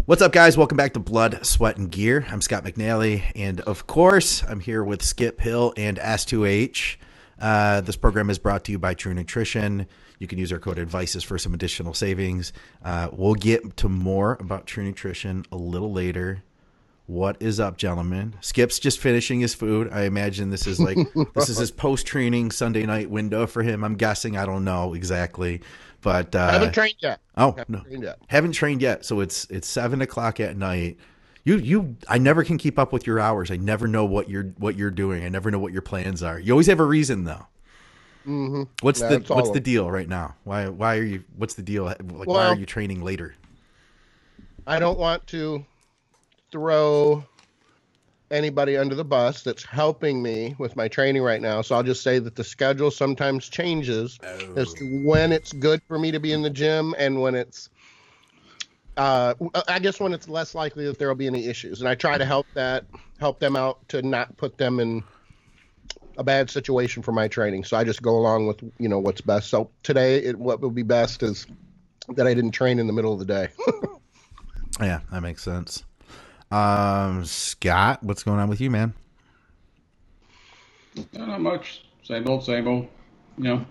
What's up, guys? Welcome back to Blood, Sweat, and Gear. I'm Scott McNally, and of course, I'm here with Skip Hill and S2H. This program is brought to you by True Nutrition. You can use our code ADVICES for some additional savings. We'll get to more about True Nutrition a little later. What is up, gentlemen? Skip's just finishing his food. I imagine this is his post-training Sunday night window for him. I'm guessing. I don't know exactly. But I haven't trained yet. Haven't trained yet. So it's 7:00 at night. I never can keep up with your hours. I never know what you're doing. I never know what your plans are. You always have a reason though. Mm-hmm. What's the deal right now? Why are you? What's the deal? Why are you training later? I don't want to throw anybody under the bus that's helping me with my training right now. So I'll just say that the schedule sometimes changes as to when it's good for me to be in the gym and when it's, I guess when it's less likely that there will be any issues. And I try to help them out to not put them in a bad situation for my training. So I just go along with, what's best. So today, what will be best is that I didn't train in the middle of the day. Yeah, that makes sense. Scott, what's going on with you, man? Not much. Same old. Things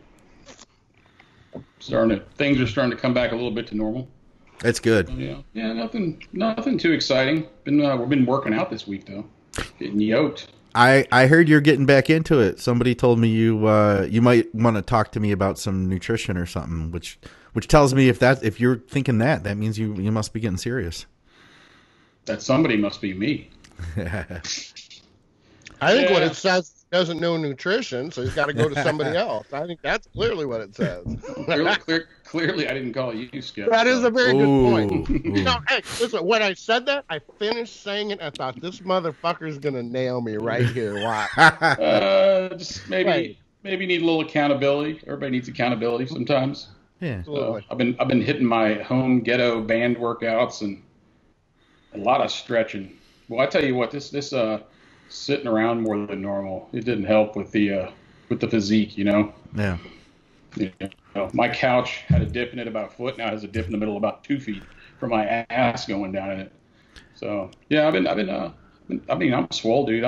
are starting to come back a little bit to normal. That's good. Yeah, nothing too exciting. We've been working out this week though, getting yoked. I heard you're getting back into it. Somebody told me you might want to talk to me about some nutrition or something, which tells me if you're thinking that means you must be getting serious. That somebody must be me. I think what it says doesn't know nutrition, so he's got to go to somebody else. I think that's clearly what it says. Clearly, I didn't call you, Skip. That is a very good point. Hey, listen, when I said that, I finished saying it. I thought, this motherfucker's going to nail me right here. Watch. Just maybe need a little accountability. Everybody needs accountability sometimes. Yeah. I've been hitting my home ghetto band workouts and a lot of stretching. Well, I tell you what, this sitting around more than normal, it didn't help with the physique, Yeah. My couch had a dip in it about a foot. Now it has a dip in the middle about 2 feet from my ass going down in it. So yeah, I'm swole, dude.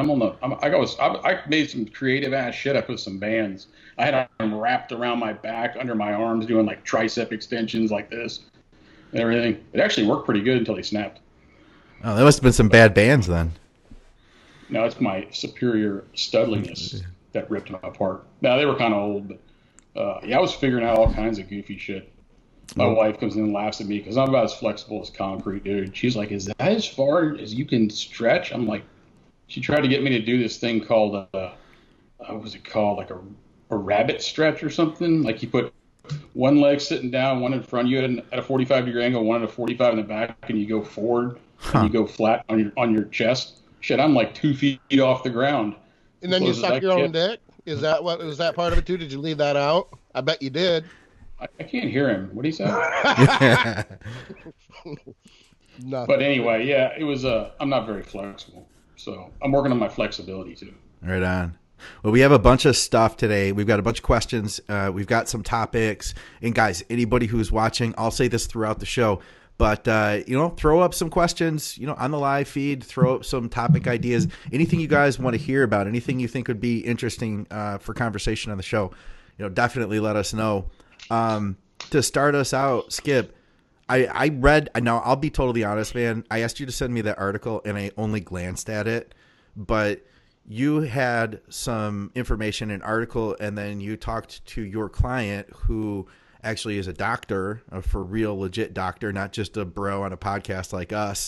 I made some creative ass shit up with some bands. I had them wrapped around my back, under my arms, doing like tricep extensions like this and everything. It actually worked pretty good until they snapped. Oh, there must have been some bad bands then. No, it's my superior studliness that ripped them apart. Now, they were kind of old, but I was figuring out all kinds of goofy shit. My wife comes in and laughs at me because I'm about as flexible as concrete, dude. She's like, is that as far as you can stretch? I'm like, she tried to get me to do this thing called, what was it called? Like a rabbit stretch or something? Like you put one leg sitting down, one in front of you at a 45-degree angle, one at a 45 in the back, and you go forward. And you go flat on your chest. Shit, I'm like 2 feet off the ground. And then you suck your own dick? Was that part of it too? Did you leave that out? I bet you did. I can't hear him. What did he say? Nothing. But anyway, yeah, it was. I'm not very flexible, so I'm working on my flexibility too. Right on. Well, we have a bunch of stuff today. We've got a bunch of questions. We've got some topics. And guys, anybody who's watching, I'll say this throughout the show. But, throw up some questions, on the live feed, throw up some topic ideas, anything you guys want to hear about, anything you think would be interesting for conversation on the show, definitely let us know. To start us out, Skip, I read, now I'll be totally honest, man. I asked you to send me that article and I only glanced at it, but you had some information, an article, and then you talked to your client who actually is a doctor, a for real legit doctor, not just a bro on a podcast like us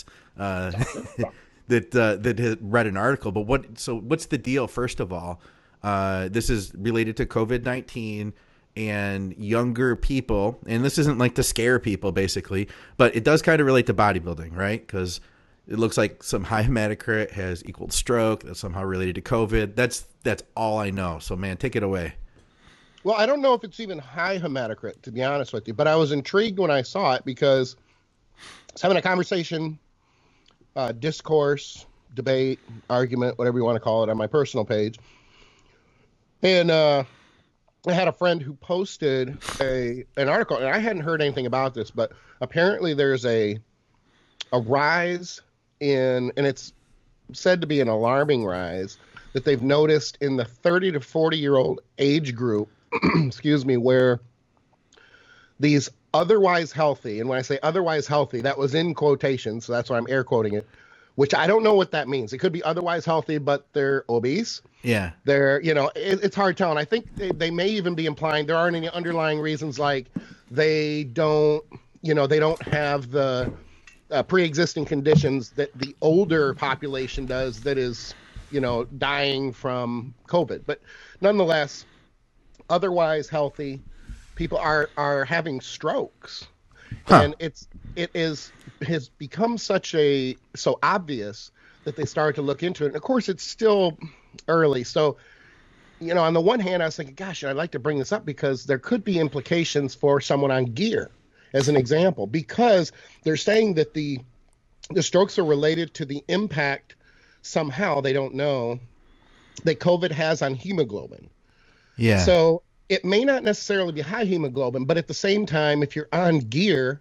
that has read an article. But what's the deal? First of all, this is related to COVID-19 and younger people, and this isn't like to scare people basically, but it does kind of relate to bodybuilding, right? Because it looks like some high hematocrit has equaled stroke. That's somehow related to COVID. That's all I know. So man, take it away. Well, I don't know if it's even high hematocrit, to be honest with you, but I was intrigued when I saw it because I was having a conversation, discourse, debate, argument, whatever you want to call it, on my personal page. And I had a friend who posted an article, and I hadn't heard anything about this, but apparently there's a a rise in, and it's said to be an alarming rise that they've noticed in the 30 to 40-year-old age group, excuse me, where these otherwise healthy, and when I say otherwise healthy, that was in quotation, so that's why I'm air quoting it, which I don't know what that means. It could be otherwise healthy, but they're obese. Yeah. They're, it's hard telling. I think they may even be implying there aren't any underlying reasons, like they don't have the pre-existing conditions that the older population does that is, dying from COVID. But nonetheless, otherwise healthy people are having strokes. And it has become so obvious that they started to look into it. And of course, it's still early. So, on the one hand, I was thinking, gosh, I'd like to bring this up because there could be implications for someone on gear, as an example, because they're saying that the strokes are related to the impact somehow, they don't know, that COVID has on hemoglobin. Yeah. So it may not necessarily be high hemoglobin, but at the same time, if you're on gear,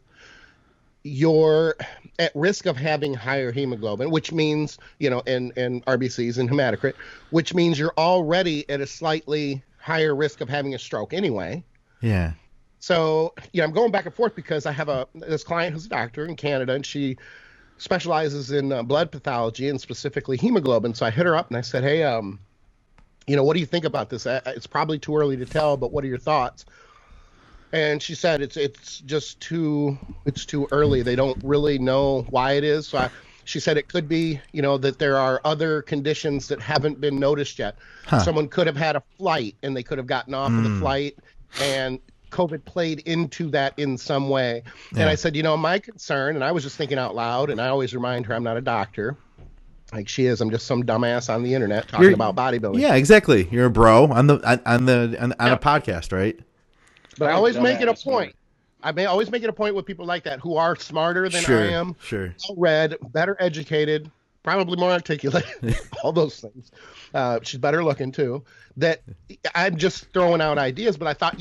you're at risk of having higher hemoglobin, which means, and RBCs and hematocrit, which means you're already at a slightly higher risk of having a stroke anyway. Yeah. So, I'm going back and forth because I have this client who's a doctor in Canada, and she specializes in blood pathology and specifically hemoglobin. So I hit her up and I said, hey, what do you think about this? It's probably too early to tell, but what are your thoughts? And she said it's just too early. They don't really know why it is. So she said it could be, that there are other conditions that haven't been noticed yet. Huh. Someone could have had a flight and they could have gotten off of the flight, and COVID played into that in some way. Yeah. And I said, my concern, and I was just thinking out loud, and I always remind her I'm not a doctor. Like she is, I'm just some dumbass on the internet talking about bodybuilding. Yeah, exactly. You're a bro on a podcast, right? But I always make it a point. Always make it a point with people like that who are smarter than I am, well-read, better educated, probably more articulate, all those things. She's better looking too. That I'm just throwing out ideas, but I thought,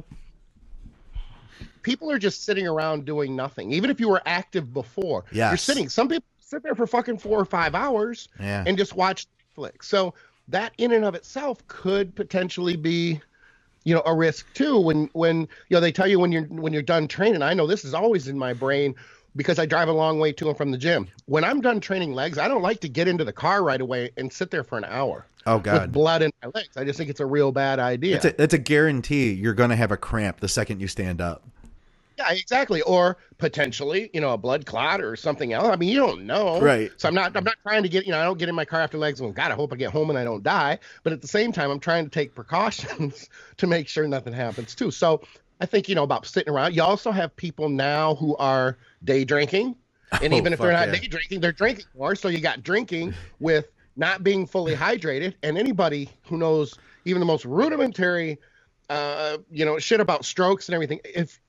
people are just sitting around doing nothing. Even if you were active before, you're sitting. Some people sit there for fucking 4 or 5 hours and just watch Netflix. So that in and of itself could potentially be, a risk too. When they tell you when you're done training. I know this is always in my brain because I drive a long way to and from the gym. When I'm done training legs, I don't like to get into the car right away and sit there for an hour. Oh God! With blood in my legs. I just think it's a real bad idea. It's a guarantee you're going to have a cramp the second you stand up. Yeah, exactly. Or potentially, a blood clot or something else. I mean, you don't know. Right. So I'm not trying to get, I don't get in my car after legs and go, God, I hope I get home and I don't die. But at the same time, I'm trying to take precautions to make sure nothing happens too. So I think, about sitting around. You also have people now who are day drinking. And even if they're not day drinking, they're drinking more. So you got drinking with not being fully hydrated. And anybody who knows even the most rudimentary, shit about strokes and everything,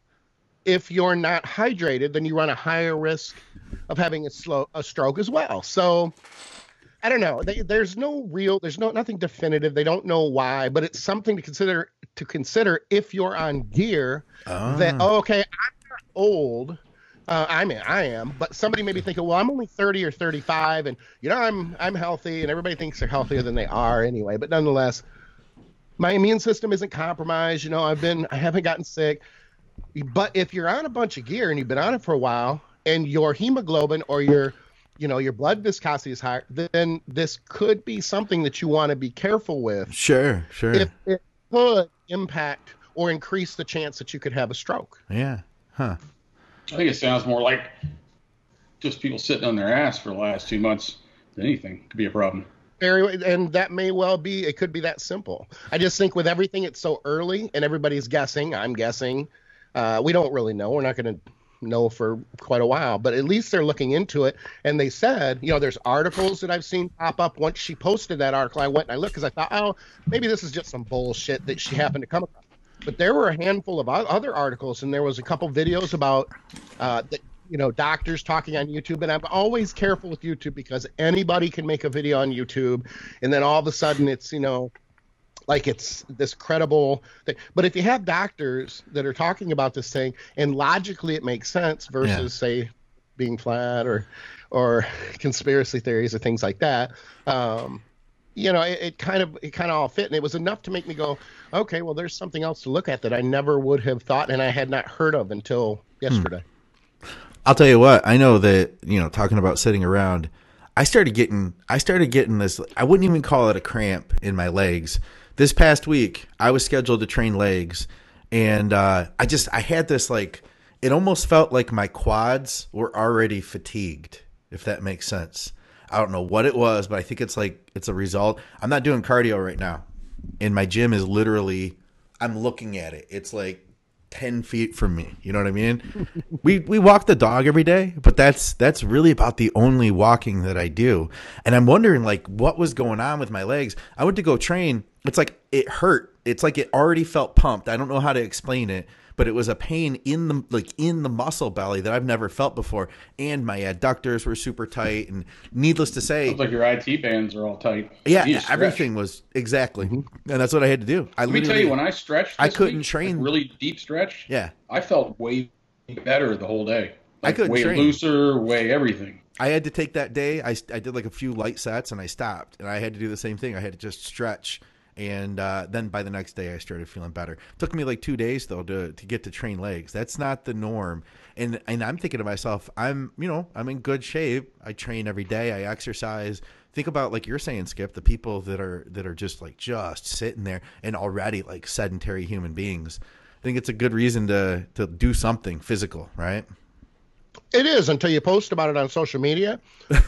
if you're not hydrated, then you run a higher risk of having a stroke as well. So I don't know. There's nothing definitive. They don't know why, but it's something to consider if you're on gear that, okay, I'm not old. I am, but somebody may be thinking, well, I'm only 30 or 35 and I'm healthy, and everybody thinks they're healthier than they are anyway. But nonetheless, my immune system isn't compromised. I haven't gotten sick. But if you're on a bunch of gear and you've been on it for a while and your hemoglobin or your blood viscosity is higher, then this could be something that you want to be careful with. Sure. If it could impact or increase the chance that you could have a stroke. Yeah. Huh. I think it sounds more like just people sitting on their ass for the last 2 months than anything could be a problem. And that may well be, it could be that simple. I just think with everything, it's so early and everybody's guessing. I'm guessing. We don't really know. We're not going to know for quite a while, but at least they're looking into it. And they said, there's articles that I've seen pop up. Once she posted that article, I went and I looked because I thought, maybe this is just some bullshit that she happened to come across. But there were a handful of other articles, and there was a couple videos about doctors talking on YouTube. And I'm always careful with YouTube because anybody can make a video on YouTube, and then all of a sudden it's like it's this credible thing. But if you have doctors that are talking about this thing and logically it makes sense versus say being flat or conspiracy theories or things like that. It kind of all fit, and it was enough to make me go, okay, well, there's something else to look at that I never would have thought and I had not heard of until yesterday. I'll tell you what, I know that, talking about sitting around, I started getting this, I wouldn't even call it a cramp in my legs. This past week, I was scheduled to train legs, and I had this, like, it almost felt like my quads were already fatigued, if that makes sense. I don't know what it was, but I think it's a result. I'm not doing cardio right now, and my gym is literally, I'm looking at it. It's like 10 feet from me. You know what I mean? We walk the dog every day, but that's really about the only walking that I do. And I'm wondering, like, what was going on with my legs. I went to go train. It's like it hurt. It's like it already felt pumped. I don't know how to explain it, but it was a pain in the muscle belly that I've never felt before. And my adductors were super tight. And needless to say, sounds like your IT bands are all tight. Yeah, everything was exactly. And that's what I had to do. Let me tell you, when I stretched I couldn't train. Really deep stretch. Yeah. I felt way better the whole day. I couldn't way train. Looser, way everything. I had to take that day. I did like a few light sets and I stopped. And I had to do the same thing. I had to just stretch. And then by the next day, I started feeling better. It took me like 2 days, though, to get to train legs. That's not the norm. And I'm thinking to myself, I'm in good shape. I train every day. I exercise. Think about, like you're saying, Skip, the people that are just sitting there and already like sedentary human beings. I think it's a good reason to do something physical, right? It is, until you post about it on social media,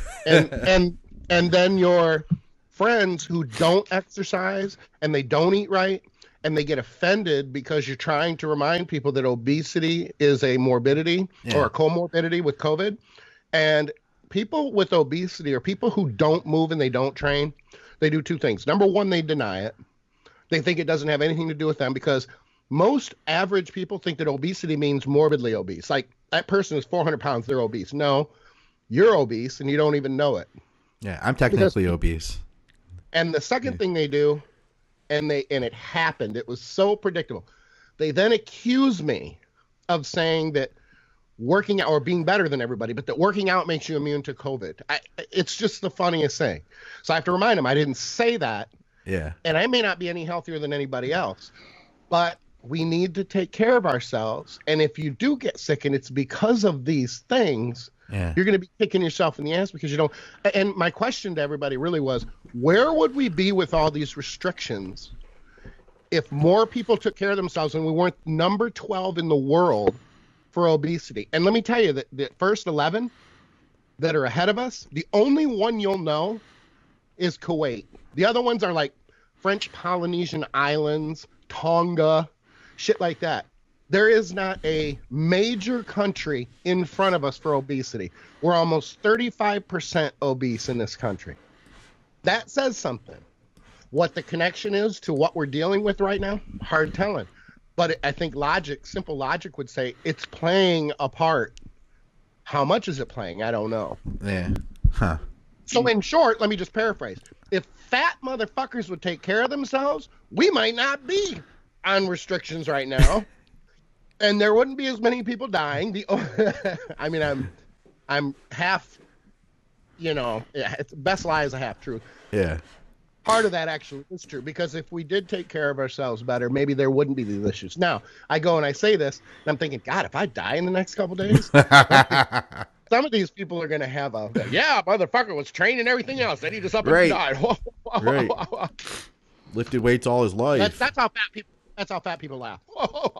and then your friends who don't exercise and they don't eat right and they get offended because you're trying to remind people that obesity is a morbidity or a comorbidity with COVID. And people with obesity or people who don't move and they don't train, they do two things. Number one, they deny it. They think it doesn't have anything to do with them, because most average people think that obesity means morbidly obese. Like, that person is 400 pounds, they're obese. No, you're obese and you don't even know it. Yeah, I'm technically obese. And the second thing they do, and it happened, it was so predictable. They then accuse me of saying that working out, or being better than everybody, but that working out makes you immune to COVID. It's just the funniest thing. So I have to remind them, I didn't say that. Yeah. And I may not be any healthier than anybody else, but we need to take care of ourselves. And if you do get sick and it's because of these things, you're going to be kicking yourself in the ass because you don't. And my question to everybody really was, where would we be with all these restrictions if more people took care of themselves and we weren't number 12 in the world for obesity? And let me tell you that the first 11 that are ahead of us, the only one you'll know is Kuwait. The other ones are like French Polynesian Islands, Tonga, shit like that. There is not a major country in front of us for obesity. We're almost 35% obese in this country. That says something. What the connection is to what we're dealing with right now, hard telling. But I think simple logic would say it's playing a part. How much is it playing? I don't know. Yeah. Huh. So in short, let me just paraphrase. If fat motherfuckers would take care of themselves, we might not be on restrictions right now. And there wouldn't be as many people dying. I mean, I'm half, it's best lie is a half truth. Yeah. Part of that actually is true, because if we did take care of ourselves better, maybe there wouldn't be these issues. Now, I go and I say this, and I'm thinking, God, if I die in the next couple days, some of these people are going to have motherfucker was training everything else. Then he just up and died. Right. Lifted weights all his life. That's how fat people. That's how fat people laugh.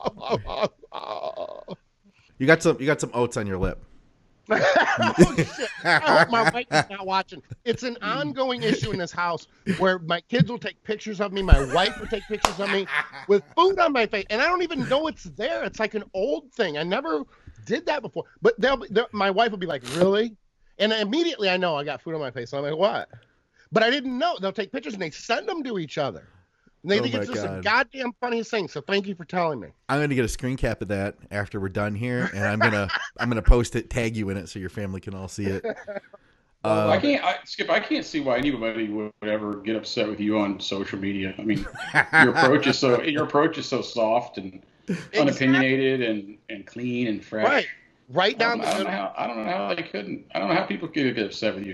You got some oats on your lip. Oh, shit. I hope my wife is not watching. It's an ongoing issue in this house where my kids will take pictures of me. My wife will take pictures of me with food on my face, and I don't even know it's there. It's like an old thing. I never did that before. But my wife will be like, really? And immediately I know I got food on my face. So I'm like, what? But I didn't know. They'll take pictures and they send them to each other. And they think it's just a goddamn funniest thing. So thank you for telling me. I'm gonna get a screen cap of that after we're done here, and I'm gonna post it, tag you in it, so your family can all see it. Skip, I can't see why anybody would ever get upset with you on social media. I mean, your approach is so soft and unopinionated and clean and fresh. Right. Right down I don't know how they couldn't. I don't know how people could get upset with you.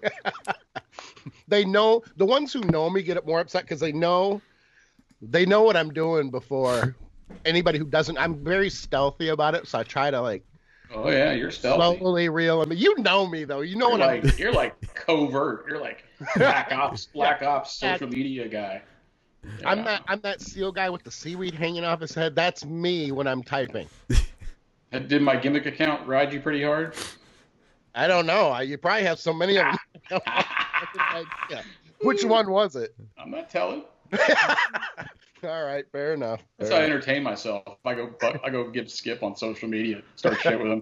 They know, the ones who know me get more upset because they know what I'm doing before anybody who doesn't. I'm very stealthy about it, so I try to like. Oh yeah, you're stealthy. Slowly reel. I mean, you know me though. You know you're like covert. You're like black ops social media guy. Yeah. I'm that SEAL guy with the seaweed hanging off his head. That's me when I'm typing. Did my gimmick account ride you pretty hard? I don't know. You probably have so many of them. Which one was it? I'm not telling. All right, fair enough. That's how I entertain myself. I go give Skip on social media, start shit with him.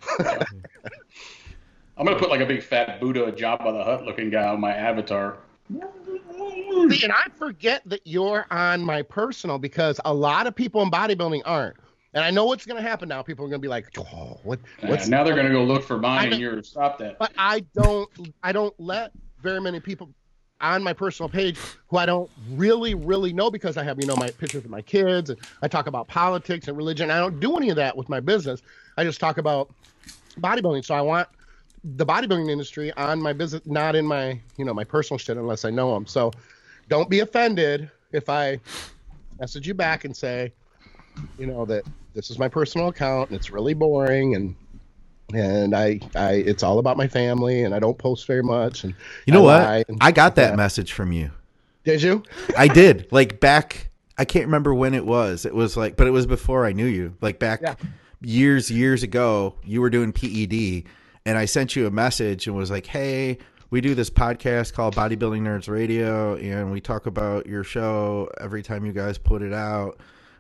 I'm gonna put like a big fat Buddha Jabba the Hutt looking guy on my avatar. See, and I forget that you're on my personal because a lot of people in bodybuilding aren't. And I know what's going to happen now. People are going to be like, "Oh, what's?" Now they're going to go look for mine and yours. Stop that. But I don't let very many people on my personal page who I don't really know because I have, my pictures of my kids and I talk about politics and religion. I don't do any of that with my business. I just talk about bodybuilding. So I want the bodybuilding industry on my business, not in my, my personal shit unless I know them. So don't be offended if I message you back and say, that this is my personal account and it's really boring and I it's all about my family and I don't post very much. And you know what? I got that message from you. Did you? I did. Like back, I can't remember when it was. It was like, but it was before I knew you. Like back years ago, you were doing PED and I sent you a message and was like, hey, we do this podcast called Bodybuilding Nerds Radio and we talk about your show every time you guys put it out.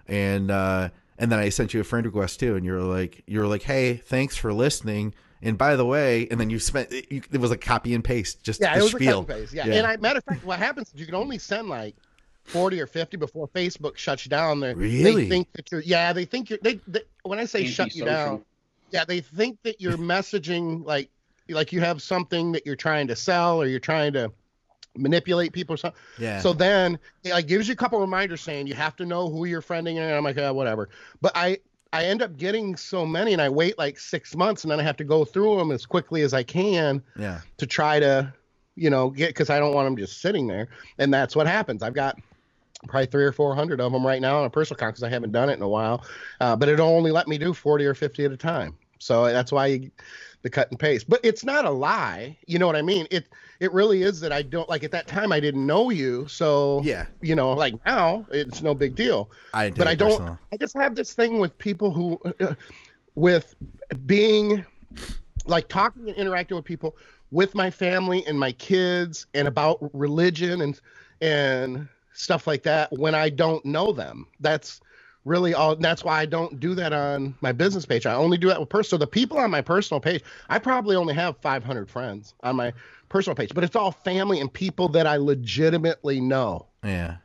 And then I sent you a friend request too, and you were like, hey, thanks for listening. And by the way, and then it was a copy and paste, just it the was spiel. A copy and paste, yeah. And matter of fact, what happens is you can only send like 40 or 50 before Facebook shuts you down. Really? They think that they think you're, when I say shut you down, they think that you're messaging like you have something that you're trying to sell or you're trying to manipulate people or something. Yeah. So then it gives you a couple reminders saying you have to know who you're friending, and I'm like, whatever. But I end up getting so many, and I wait like 6 months, and then I have to go through them as quickly as I can. Yeah. To try to, get, because I don't want them just sitting there, and that's what happens. I've got probably 300 or 400 of them right now on a personal account because I haven't done it in a while, but it'll only let me do 40 or 50 at a time. So that's why the cut and paste. But it's not a lie. You know what I mean? It really is that I don't, like, at that time I didn't know you. So, like now it's no big deal. I just have this thing with people who, with being like talking and interacting with people with my family and my kids and about religion and stuff like that when I don't know them. That's really all. That's why I don't do that on my business page. I only do that with personal. So the people on my personal page, I probably only have 500 friends on my personal page, but it's all family and people that I legitimately know. Yeah.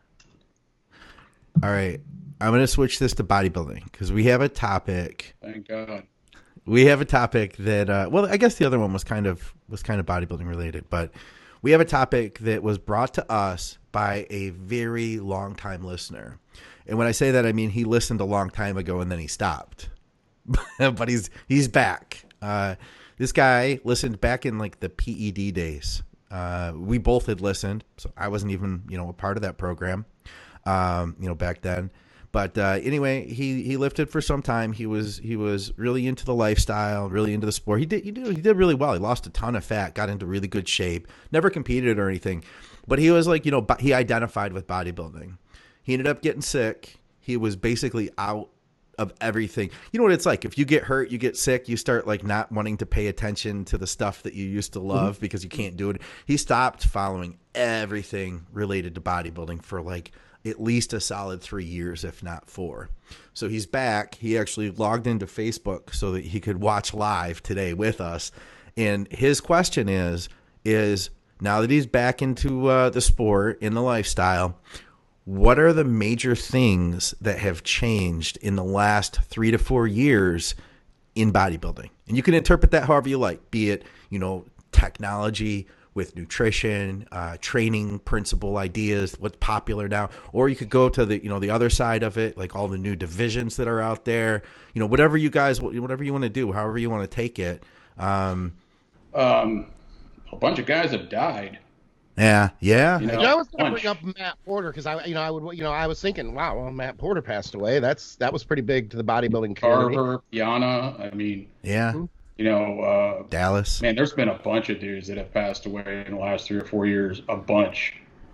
All right. I'm going to switch this to bodybuilding because we have a topic. Thank God. We have a topic that, well, I guess the other one was kind of bodybuilding related, but we have a topic that was brought to us by a very long time listener. And when I say that, I mean he listened a long time ago and then he stopped. But he's back. This guy listened back in like the PED days. We both had listened, so I wasn't even a part of that program, back then. But anyway, he lifted for some time. He was really into the lifestyle, really into the sport. He did really well. He lost a ton of fat, got into really good shape. Never competed or anything, but he was like he identified with bodybuilding. He ended up getting sick. He was basically out of everything. You know what it's like? If you get hurt, you get sick, you start like not wanting to pay attention to the stuff that you used to love because you can't do it. He stopped following everything related to bodybuilding for like at least a solid 3 years, if not 4. So he's back. He actually logged into Facebook so that he could watch live today with us. And his question is now that he's back into the sport, in the lifestyle, what are the major things that have changed in the last 3 to 4 years in bodybuilding? And you can interpret that however you like, be it, technology with nutrition, training principle ideas, what's popular now, or you could go to the the other side of it, like all the new divisions that are out there. Whatever you want to do, however you want to take it. A bunch of guys have died. Yeah. I was going to bring up Matt Porter because I was thinking, wow, well, Matt Porter passed away. That was pretty big to the bodybuilding community. Carver, Yana, I mean, yeah. Dallas. Man, there's been a bunch of dudes that have passed away in the last 3 or 4 years. A bunch.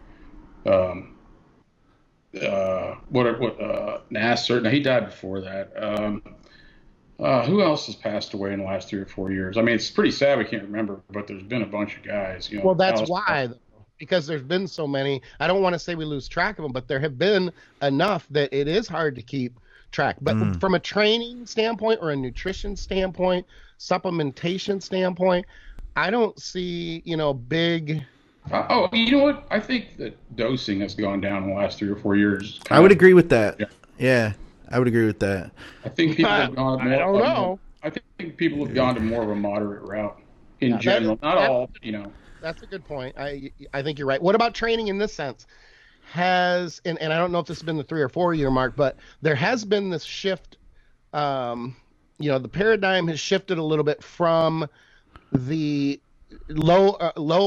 Nasser? No, he died before that. Who else has passed away in the last 3 or 4 years? I mean, it's pretty sad we can't remember, but there's been a bunch of guys. Well, that's why, because there's been so many. I don't want to say we lose track of them, but there have been enough that it is hard to keep track. But from a training standpoint or a nutrition standpoint, supplementation standpoint, I don't see, big. You know what? I think that dosing has gone down in the last 3 or 4 years. I would agree with that. Yeah, I would agree with that. I think people have gone more. I don't know. I think people have gone to more of a moderate route in general. Not all. That's a good point. I think you're right. What about training in this sense? And I don't know if this has been the 3 or 4 year mark, but there has been this shift. The paradigm has shifted a little bit from the low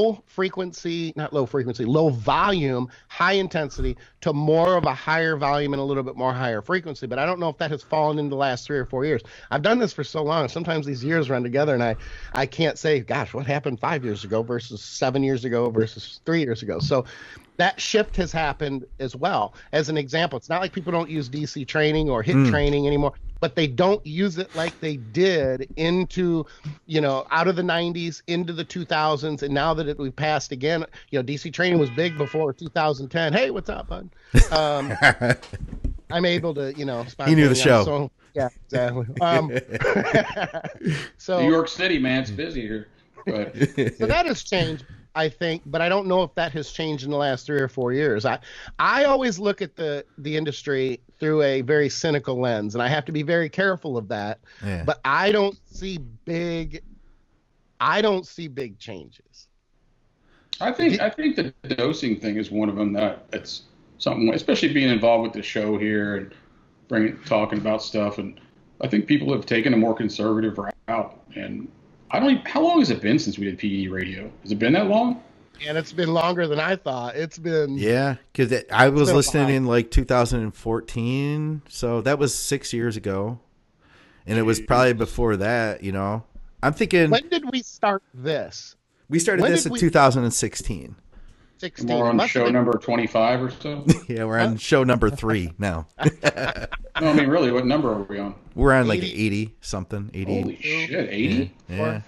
volume, high intensity to more of a higher volume and a little bit more higher frequency. But I don't know if that has fallen in the last 3 or 4 years. I've done this for so long. Sometimes these years run together and I can't say, gosh, what happened 5 years ago versus 7 years ago versus 3 years ago. So that shift has happened as well. As an example, it's not like people don't use DC training or HIIT training anymore, but they don't use it like they did into, out of the 90s into the 2000s. And now that we've passed again, DC training was big before 2010. Hey, what's up, bud? I'm able to, he knew the show. So, yeah, exactly. So New York City, man, it's busy here. So that has changed, I think, but I don't know if that has changed in the last 3 or 4 years. I always look at the industry through a very cynical lens, and I have to be very careful of that. Yeah. But I don't see big changes. I think the dosing thing is one of them that's something, especially being involved with the show here and talking about stuff. And I think people have taken a more conservative route. And how long has it been since we did PED radio? Has it been that long? And it's been longer than I thought. It's been. Yeah, because I was listening in like 2014. So that was 6 years ago. And it was probably before that, I'm thinking. When did we start this? We started this in 2016. 16. We're on show number 25 or so? Yeah, we're on show number 3 now. No, I mean, really, what number are we on? We're on like 80 something. 80. Holy shit, 80? Yeah.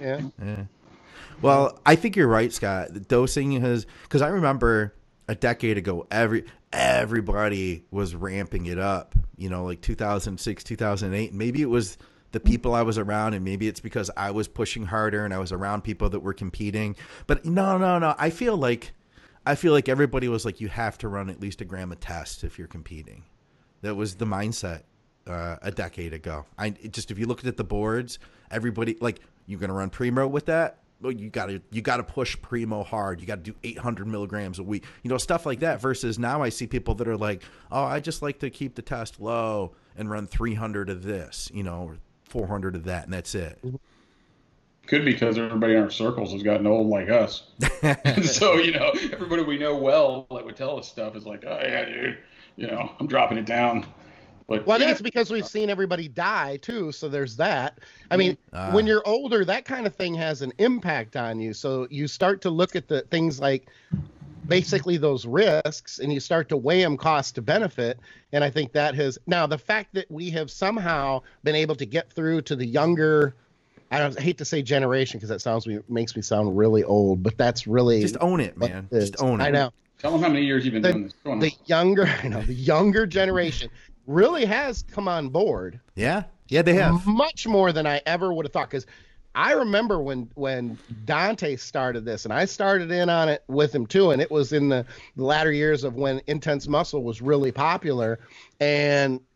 Well, I think you're right, Scott. The dosing has, because I remember a decade ago, everybody was ramping it up. Like 2006, 2008. Maybe it was the people I was around, and maybe it's because I was pushing harder and I was around people that were competing. But no. I feel like everybody was like, you have to run at least a gram a test if you're competing. That was the mindset a decade ago. If you looked at the boards, everybody like, you're going to run Primo with that? Well, you got to push Primo hard. You got to do 800 milligrams a week, stuff like that. Versus now I see people that are like, oh, I just like to keep the test low and run 300 of this, or 400 of that, and that's it. Could be because everybody in our circles has gotten old like us. And so, everybody we know well that would tell us stuff is like, oh, yeah, dude, I'm dropping it down. But, I think it's because we've seen everybody die, too, so there's that. I mean, when you're older, that kind of thing has an impact on you. So you start to look at the things like basically those risks, and you start to weigh them cost to benefit. And I think that has – now, the fact that we have somehow been able to get through to the younger – I hate to say generation because that makes me sound really old, but that's really just own it, man. Just own it. I know. Tell them how many years you've been doing this. The younger generation really has come on board. Yeah, they have much more than I ever would have thought. Because I remember when Dante started this, and I started in on it with him too, and it was in the latter years of when Intense Muscle was really popular, and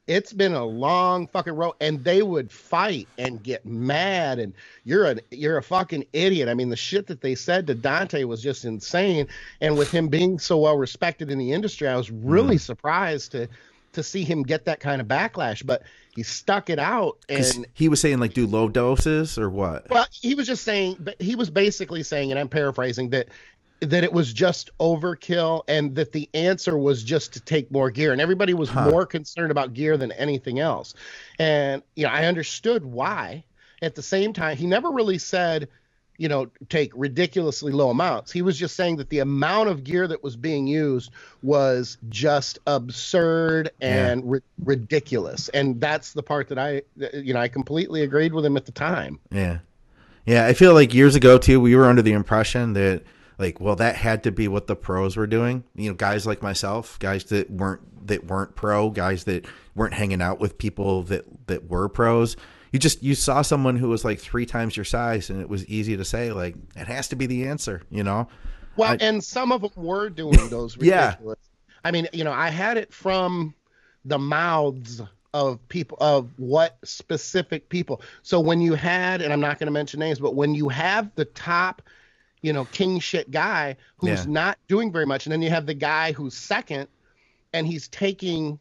It's been a long fucking road, and they would fight and get mad, and you're a fucking idiot. I mean, the shit that they said to Dante was just insane. And with him being so well respected in the industry, I was really surprised to see him get that kind of backlash. But he stuck it out, and he was saying like do low doses or what? well, he was just saying, but he was basically saying, and I'm paraphrasing, that it was just overkill, and that the answer was just to take more gear, and everybody was more concerned about gear than anything else. And I understood why. At the same time, he never really said, take ridiculously low amounts. He was just saying that the amount of gear that was being used was just absurd and ridiculous. And that's the part that I completely agreed with him at the time. Yeah. I feel like years ago too, we were under the impression that that had to be what the pros were doing. Guys like myself, guys that weren't pro, guys that weren't hanging out with people that were pros. You saw someone who was like 3 times your size, and it was easy to say like it has to be the answer. Well, and some of them were doing those ridiculous. I mean, I had it from the mouths of people, of what specific people. So when you had, and I'm not going to mention names, but when you have the top, king shit guy who's not doing very much, and then you have the guy who's second, and he's taking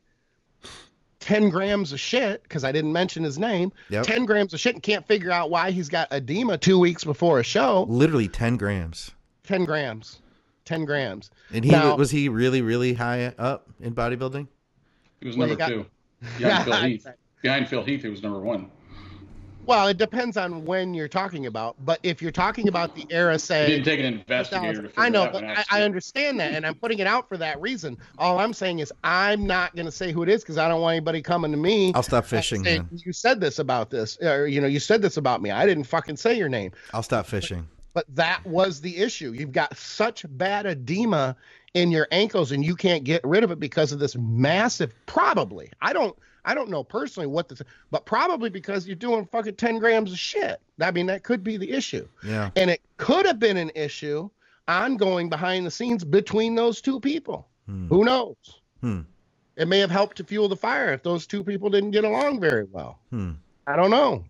10 grams of shit, because I didn't mention his name, 10 grams of shit, and can't figure out why he's got edema 2 weeks before a show. Literally 10 grams. 10 grams. 10 grams. And was he really, really high up in bodybuilding? He was number 2. Behind Phil Heath. Behind Phil Heath, he was number 1. Well, it depends on when you're talking about. But if you're talking about the era, say... He didn't take an investigator to figure I know, that but one out. I understand that, and I'm putting it out for that reason. All I'm saying is I'm not going to say who it is, because I don't want anybody coming to me. I'll stop fishing, saying, you said this about this, or, you said this about me. I didn't fucking say your name. I'll stop fishing. But that was the issue. You've got such bad edema in your ankles, and you can't get rid of it because of this massive, probably. I don't know personally but probably because you're doing fucking 10 grams of shit. I mean, that could be the issue. Yeah. And it could have been an issue ongoing behind the scenes between those two people. Who knows? It may have helped to fuel the fire if those two people didn't get along very well. I don't know.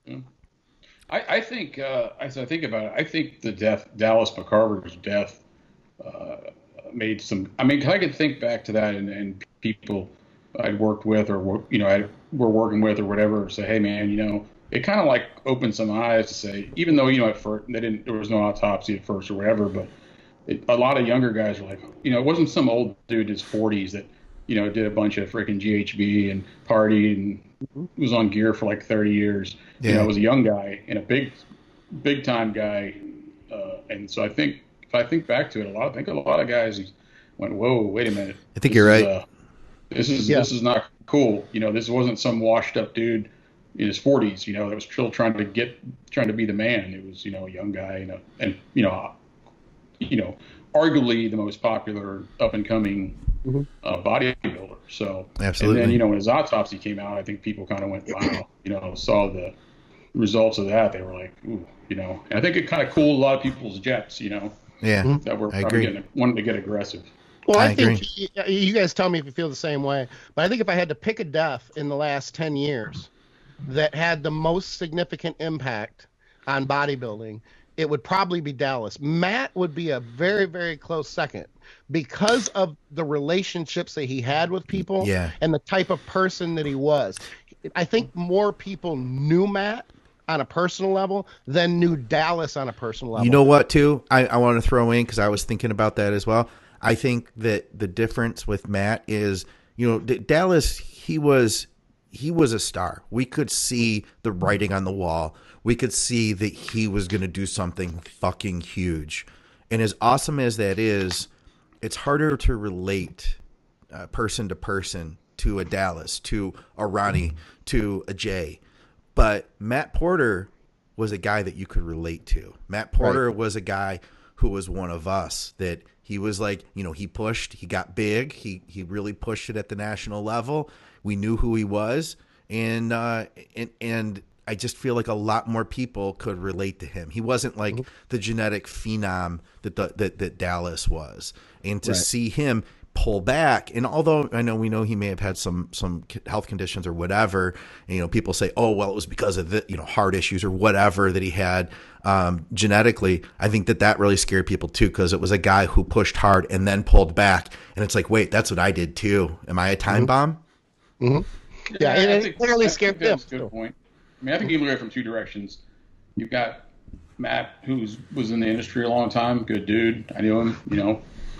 I think, as I think about it, I think the Dallas McCarver's death made some. I mean, I could think back to that and people I'd worked with, or we're working with, or whatever, say, hey man, it kind of like opened some eyes to say, even though at first there was no autopsy at first or whatever, but a lot of younger guys were like, it wasn't some old dude in his 40s that did a bunch of freaking GHB and partied and was on gear for like 30 years. It was a young guy and a big time guy, and so I think if I think back to it, I think a lot of guys went, whoa, wait a minute. I think you're right. This is not cool. This wasn't some washed up dude in his 40s, that was still trying to be the man. It was, a young guy, and arguably the most popular up and coming bodybuilder. So absolutely. And then, when his autopsy came out, I think people kind of went, wow, saw the results of that. They were like, ooh, and I think it kind of cooled a lot of people's jets, that were probably wanting to get aggressive. Well, I think you guys tell me if you feel the same way, but I think if I had to pick a death in the last 10 years that had the most significant impact on bodybuilding, it would probably be Dallas. Matt would be a very, very close second because of the relationships that he had with people and the type of person that he was. I think more people knew Matt on a personal level than knew Dallas on a personal level. You know what, too? I want to throw in, because I was thinking about that as well. I think that the difference with Matt is, Dallas, he was a star. We could see the writing on the wall. We could see that he was going to do something fucking huge. And as awesome as that is, it's harder to relate person to person to a Dallas, to a Ronnie, to a Jay. But Matt Porter was a guy that you could relate to. Matt Porter was a guy who was one of us, that he was like, he pushed, he got big. He really pushed it at the national level. We knew who he was. And I just feel like a lot more people could relate to him. He wasn't like the genetic phenom that Dallas was. And to see him pull back. And although we know he may have had some health conditions or whatever, and, people say, oh, well, it was because of the, heart issues or whatever that he had genetically. I think that really scared people too, because it was a guy who pushed hard and then pulled back. And it's like, wait, that's what I did too. Am I a time bomb? Mm-hmm. Yeah, and it clearly scared them. That's a good point. I mean, I think you look at it from two directions. You've got Matt, who was in the industry a long time, good dude. I knew him,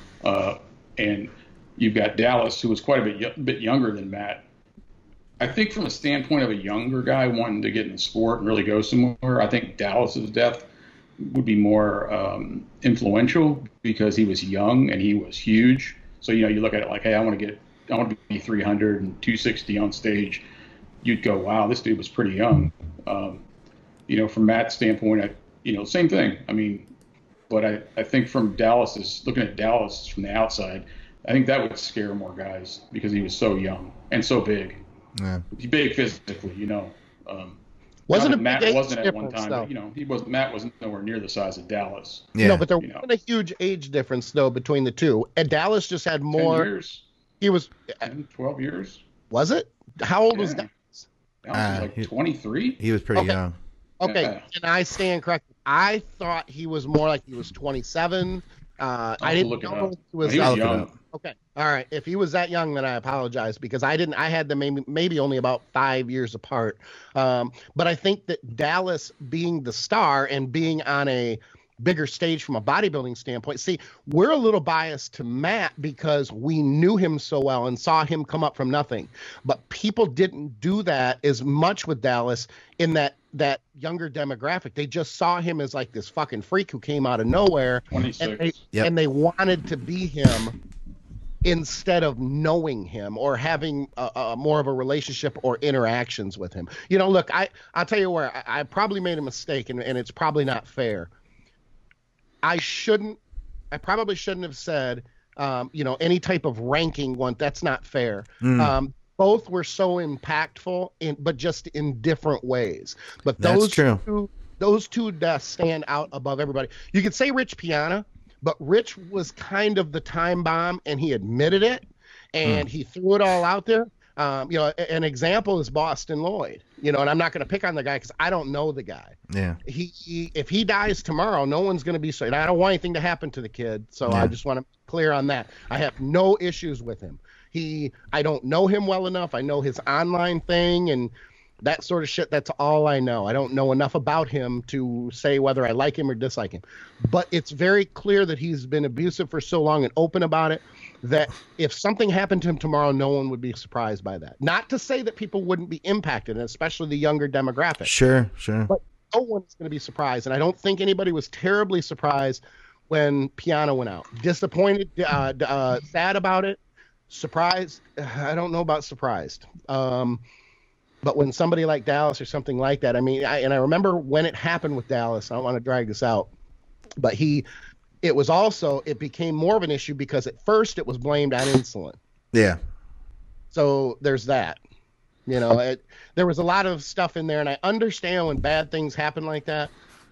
and you've got Dallas, who was quite a bit younger than Matt. I think from a standpoint of a younger guy wanting to get in the sport and really go somewhere, I think Dallas's death would be more influential because he was young and he was huge. So, you look at it like, hey, I want to be 300 and 260 on stage. You'd go, wow, this dude was pretty young. From Matt's standpoint, same thing. I mean, but I think from looking at Dallas from the outside, I think that would scare more guys because he was so young and so big. Yeah. He's big physically, Wasn't Matt wasn't at one time, though. But Matt wasn't nowhere near the size of Dallas. Yeah. No, but there wasn't a huge age difference though between the two. And Dallas just had more. 10 years. He was 10, 12 years. Was it? How old was Yeah. Dallas? Dallas was like 23. He was pretty young. Okay, Yeah. and I stand corrected. I thought he was more like he was 27. I didn't look it know up. he was He was that young. young. Okay, all right. If he was that young, then I apologize because I didn't. I had them maybe only about 5 years apart. But I think that Dallas being the star and being on a bigger stage from a bodybuilding standpoint. See, we're a little biased to Matt because we knew him so well and saw him come up from nothing. But people didn't do that as much with Dallas in that younger demographic. They just saw him as like this fucking freak who came out of nowhere. 26. And they wanted to be him instead of knowing him or having a more of a relationship or interactions with him. Look, I'll tell you where I probably made a mistake and it's probably not fair. I probably shouldn't have said, any type of ranking one. That's not fair. Both were so impactful, but just in different ways. But those two deaths stand out above everybody. You could say Rich Piana, but Rich was kind of the time bomb, and he admitted it, and he threw it all out there. An example is Boston Lloyd, and I'm not going to pick on the guy because I don't know the guy. Yeah. If he dies tomorrow, no one's going to be sorry. I don't want anything to happen to the kid. So I just want to be clear on that. I have no issues with him. I don't know him well enough. I know his online thing and that sort of shit. That's all I know. I don't know enough about him to say whether I like him or dislike him, but it's very clear that he's been abusive for so long and open about it that if something happened to him tomorrow, no one would be surprised by that. Not to say that people wouldn't be impacted, and especially the younger demographic. Sure. But no one's going to be surprised, and I don't think anybody was terribly surprised when Piana went out. Disappointed, sad about it, surprised. I don't know about surprised. But when somebody like Dallas or something like that, I remember when it happened with Dallas. I don't want to drag this out, but it became more of an issue because at first it was blamed on insulin. Yeah. So there's that. There was a lot of stuff in there, and I understand when bad things happen like that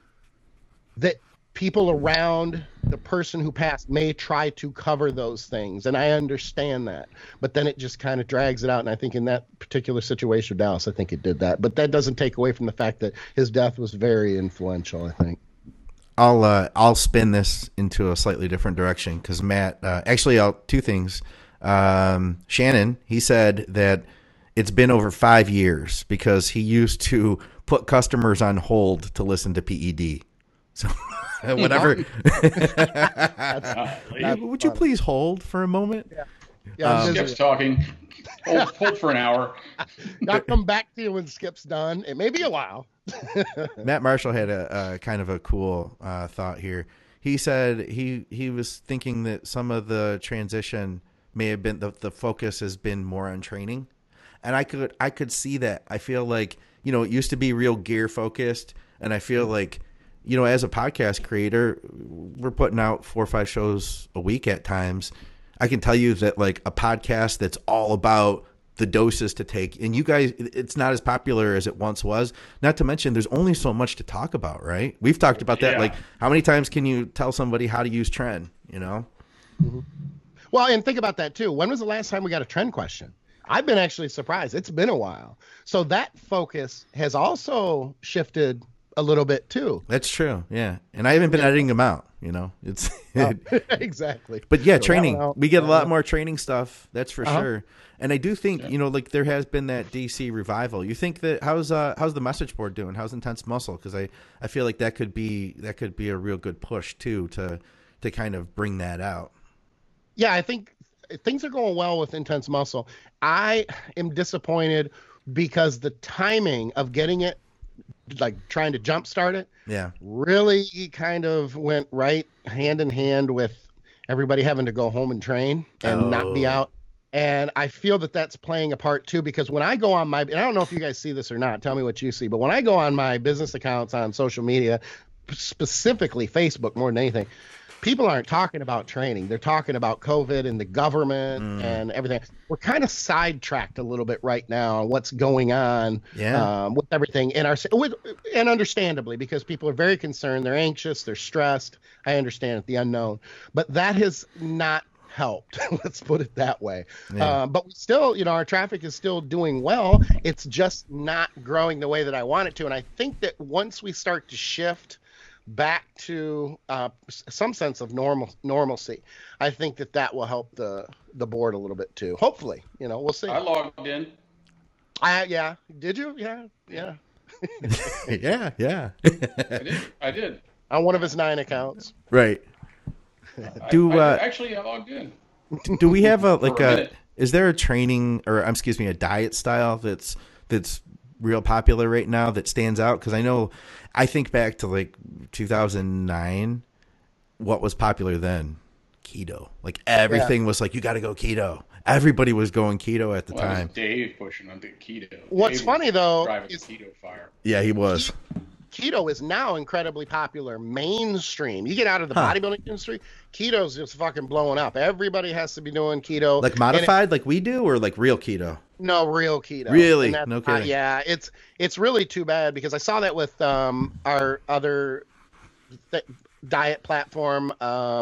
people around the person who passed may try to cover those things, and I understand that. But then it just kind of drags it out, and I think in that particular situation with Dallas, I think it did that. But that doesn't take away from the fact that his death was very influential, I think. I'll spin this into a slightly different direction because Matt, two things. Shannon, he said that it's been over 5 years because he used to put customers on hold to listen to PED. So whatever. Would you please hold for a moment? Yeah. Skip's talking. Hold for an hour. I'll come back to you when Skip's done. It may be a while. Matt Marshall had a kind of a cool thought here. He said he was thinking that some of the transition may have been the focus has been more on training, and I could see that. I feel like it used to be real gear focused, and I feel like as a podcast creator, we're putting out 4 or 5 shows a week at times. I can tell you that like a podcast that's all about the doses to take, and you guys, it's not as popular as it once was. Not to mention there's only so much to talk about, right? We've talked about that. Yeah. Like how many times can you tell somebody how to use Tren, Mm-hmm. Well, and think about that too. When was the last time we got a trend question? I've been actually surprised. It's been a while. So that focus has also shifted a little bit too. That's true. Yeah. And I haven't been editing them out, it's exactly. But yeah, So training, we get a lot more training stuff. That's for sure. And I do think, Yeah. like there has been that DC revival. You think that how's the message board doing? How's Intense Muscle? Cause I feel like that could be a real good push too, to kind of bring that out. Yeah, I think things are going well with Intense Muscle. I am disappointed because the timing of getting it, like trying to jumpstart it, Yeah. really kind of went right hand in hand with everybody having to go home and train and not be out. And I feel that that's playing a part too, because when I go on and I don't know if you guys see this or not, tell me what you see, but when I go on my business accounts on social media, specifically Facebook more than anything, people aren't talking about training. They're talking about COVID and the government and everything. We're kind of sidetracked a little bit right now on what's going on with everything and understandably, because people are very concerned. They're anxious. They're stressed. I understand the unknown, but that has not helped. Let's put it that way. Yeah. But we still, our traffic is still doing well. It's just not growing the way that I want it to. And I think that once we start to shift back to some sense of normalcy, I think that will help the board a little bit too. Hopefully, we'll see. I logged in. Yeah. Did you? Yeah. Yeah. I did. On one of his 9 accounts. Right. I logged in. Do we have minute. is there a training or a diet style that's real popular right now that stands out? Because I think back to like 2009, what was popular then? Keto. Like everything was like, you got to go keto. Everybody was going keto at the time. It was Dave pushing on the keto. What's Dave funny was though driving is the keto fire. Yeah, he was. Keto is now incredibly popular mainstream. You get out of the bodybuilding industry, keto's just fucking blowing up. Everybody has to be doing keto. Like modified like we do, or like real keto? No, real keto. Really? No kidding. Yeah, it's really too bad because I saw that with our other diet platform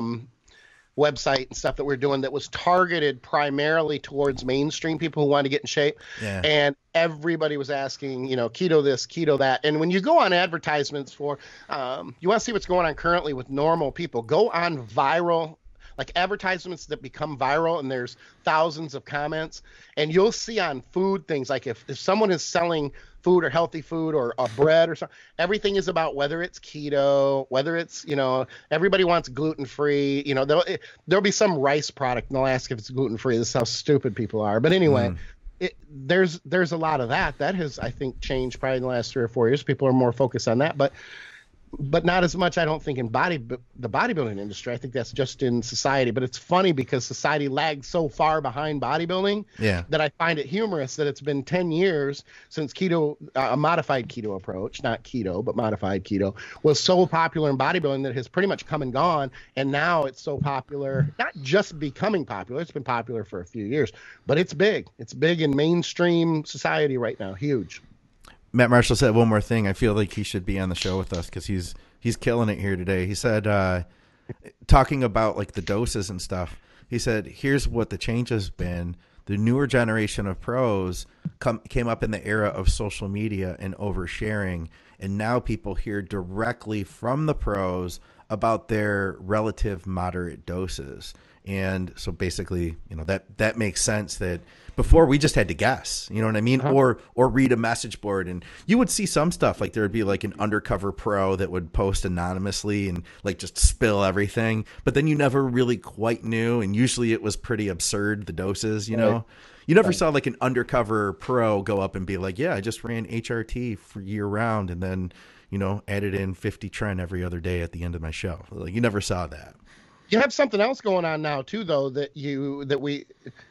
website and stuff that we're doing that was targeted primarily towards mainstream people who want to get in shape. Yeah. And everybody was asking, keto this, keto that. And when you go on advertisements for, you want to see what's going on currently with normal people, go on viral, like advertisements that become viral, and there's thousands of comments, and you'll see on food things, like if someone is selling food or healthy food or bread or something, everything is about whether it's keto, whether it's, everybody wants gluten-free, there'll be some rice product and they'll ask if it's gluten-free. This is how stupid people are. But anyway, there's a lot of that has, I think, changed probably in the last 3 or 4 years. People are more focused on that, but not as much, I don't think, in the bodybuilding industry. I think that's just in society. But it's funny because society lags so far behind bodybuilding that I find it humorous that it's been 10 years since keto, a modified keto approach, not keto, but modified keto, was so popular in bodybuilding that it has pretty much come and gone. And now it's so popular, not just becoming popular. It's been popular for a few years, but it's big. It's big in mainstream society right now. Huge. Matt Marshall said one more thing. I feel like he should be on the show with us because he's killing it here today. He said, talking about like the doses and stuff, he said, here's what the change has been. The newer generation of pros came up in the era of social media and oversharing, and now people hear directly from the pros about their relative moderate doses. And so basically, that makes sense that before we just had to guess, you know what I mean? Or read a message board, and you would see some stuff like there would be like an undercover pro that would post anonymously and like just spill everything. But then you never really quite knew. And usually it was pretty absurd, the doses, you know? You never saw like an undercover pro go up and be like, yeah, I just ran HRT for year round. And then, added in 50 tren every other day at the end of my show. Like you never saw that. You have something else going on now too, though, that we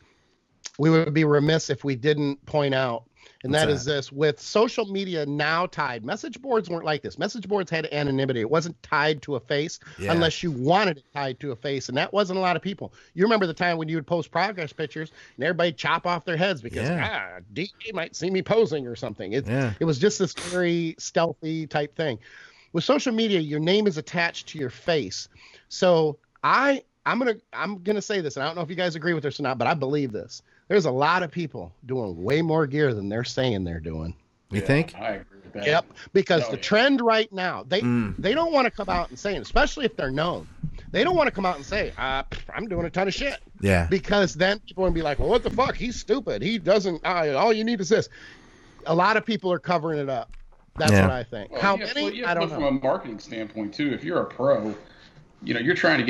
would be remiss if we didn't point out, and that is this: with social media now tied, message boards weren't like this. Message boards had anonymity; it wasn't tied to a face unless you wanted it tied to a face, and that wasn't a lot of people. You remember the time when you would post progress pictures and everybody chop off their heads because DA might see me posing or something. It was just this very stealthy type thing. With social media, your name is attached to your face, so I I'm gonna say this, and I don't know if you guys agree with this or not, but I believe this. There's a lot of people doing way more gear than they're saying they're doing. You think? I agree with that. Yep, because the trend right now, they don't want to come out and say it, especially if they're known. They don't want to come out and say, I'm doing a ton of shit. Yeah. Because then people will be like, well, what the fuck? He's stupid. He doesn't, all you need is this. A lot of people are covering it up. That's what I think. Well, How many? I don't know. From a marketing standpoint too, if you're a pro, you're trying to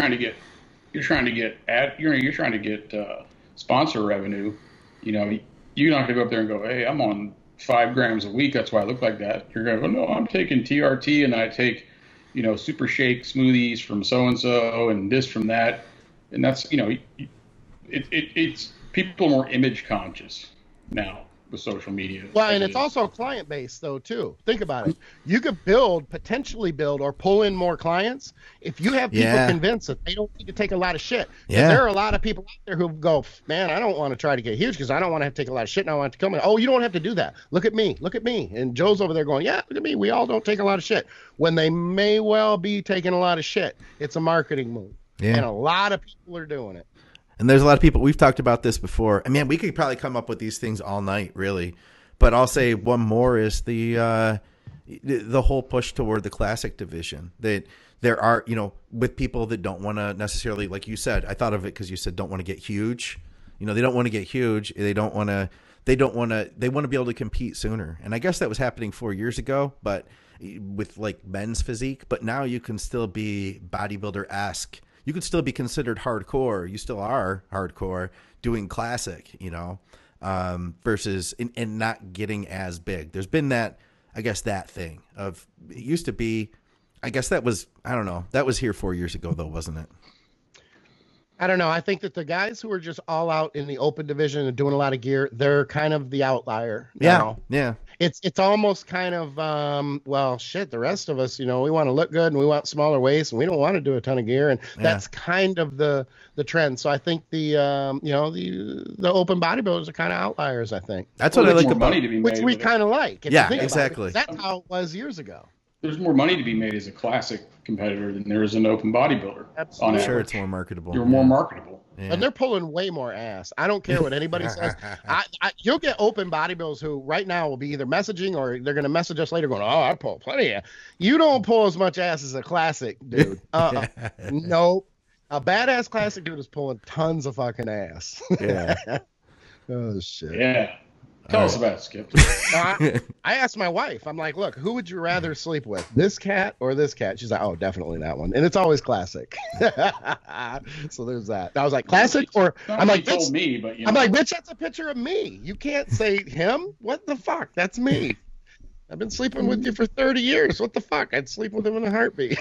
get sponsor revenue. You're not gonna go up there and go, hey, I'm on 5 grams a week. That's why I look like that. You're gonna go, no, I'm taking TRT and I take, super shake smoothies from so and so and this from that, and that's it's people are more image conscious now with social media. Well, and it's also client based though too. Think about it. You could potentially build or pull in more clients if you have people convinced that they don't need to take a lot of shit. Yeah. There are a lot of people out there who go, man, I don't want to try to get huge because I don't want to have to take a lot of shit and I want to come in. Oh, you don't have to do that. Look at me. And Joe's over there going, yeah, look at me. We all don't take a lot of shit when they may well be taking a lot of shit. It's a marketing move. Yeah. And a lot of people are doing it. And there's a lot of people, we've talked about this before. I mean, we could probably come up with these things all night, really. But I'll say one more is the whole push toward the classic division. That there are, with people that don't want to necessarily, like you said, I thought of it because you said don't want to get huge. They don't want to get huge. They want to be able to compete sooner. And I guess that was happening 4 years ago, but with like men's physique. But now you can still be bodybuilder-esque. You could still be considered hardcore. You still are hardcore doing classic, versus and not getting as big. There's been that, I guess, that thing of it used to be, I guess that was, I don't know. That was here 4 years ago though, wasn't it? I don't know. I think that the guys who are just all out in the open division and doing a lot of gear, they're kind of the outlier now. Yeah. It's almost kind of, the rest of us, we want to look good and we want smaller waists and we don't want to do a ton of gear. And that's kind of the trend. So I think the open bodybuilders are kind of outliers, I think. That's what I like about it. Which we kind of like. Yeah, exactly. That's how it was years ago. There's more money to be made as a classic competitor than there is an open bodybuilder. Absolutely. I'm sure it's more marketable. You're more marketable. Yeah. And they're pulling way more ass. I don't care what anybody says. You'll get open bodybuilders who right now will be either messaging or they're going to message us later going, oh, I pull plenty of. You don't pull as much ass as a classic dude. Nope. A badass classic dude is pulling tons of fucking ass. Yeah. Oh, shit. Yeah. Tell us about it, Skip. I asked my wife, I'm like, look, who would you rather sleep with, this cat or this cat? She's like, oh, definitely that one. And it's always classic. So there's that. I was like, classic or I'm like, told me, but I'm like, bitch, that's a picture of me. You can't say him. What the fuck? That's me. I've been sleeping with you for 30 years. What the fuck? I'd sleep with him in a heartbeat.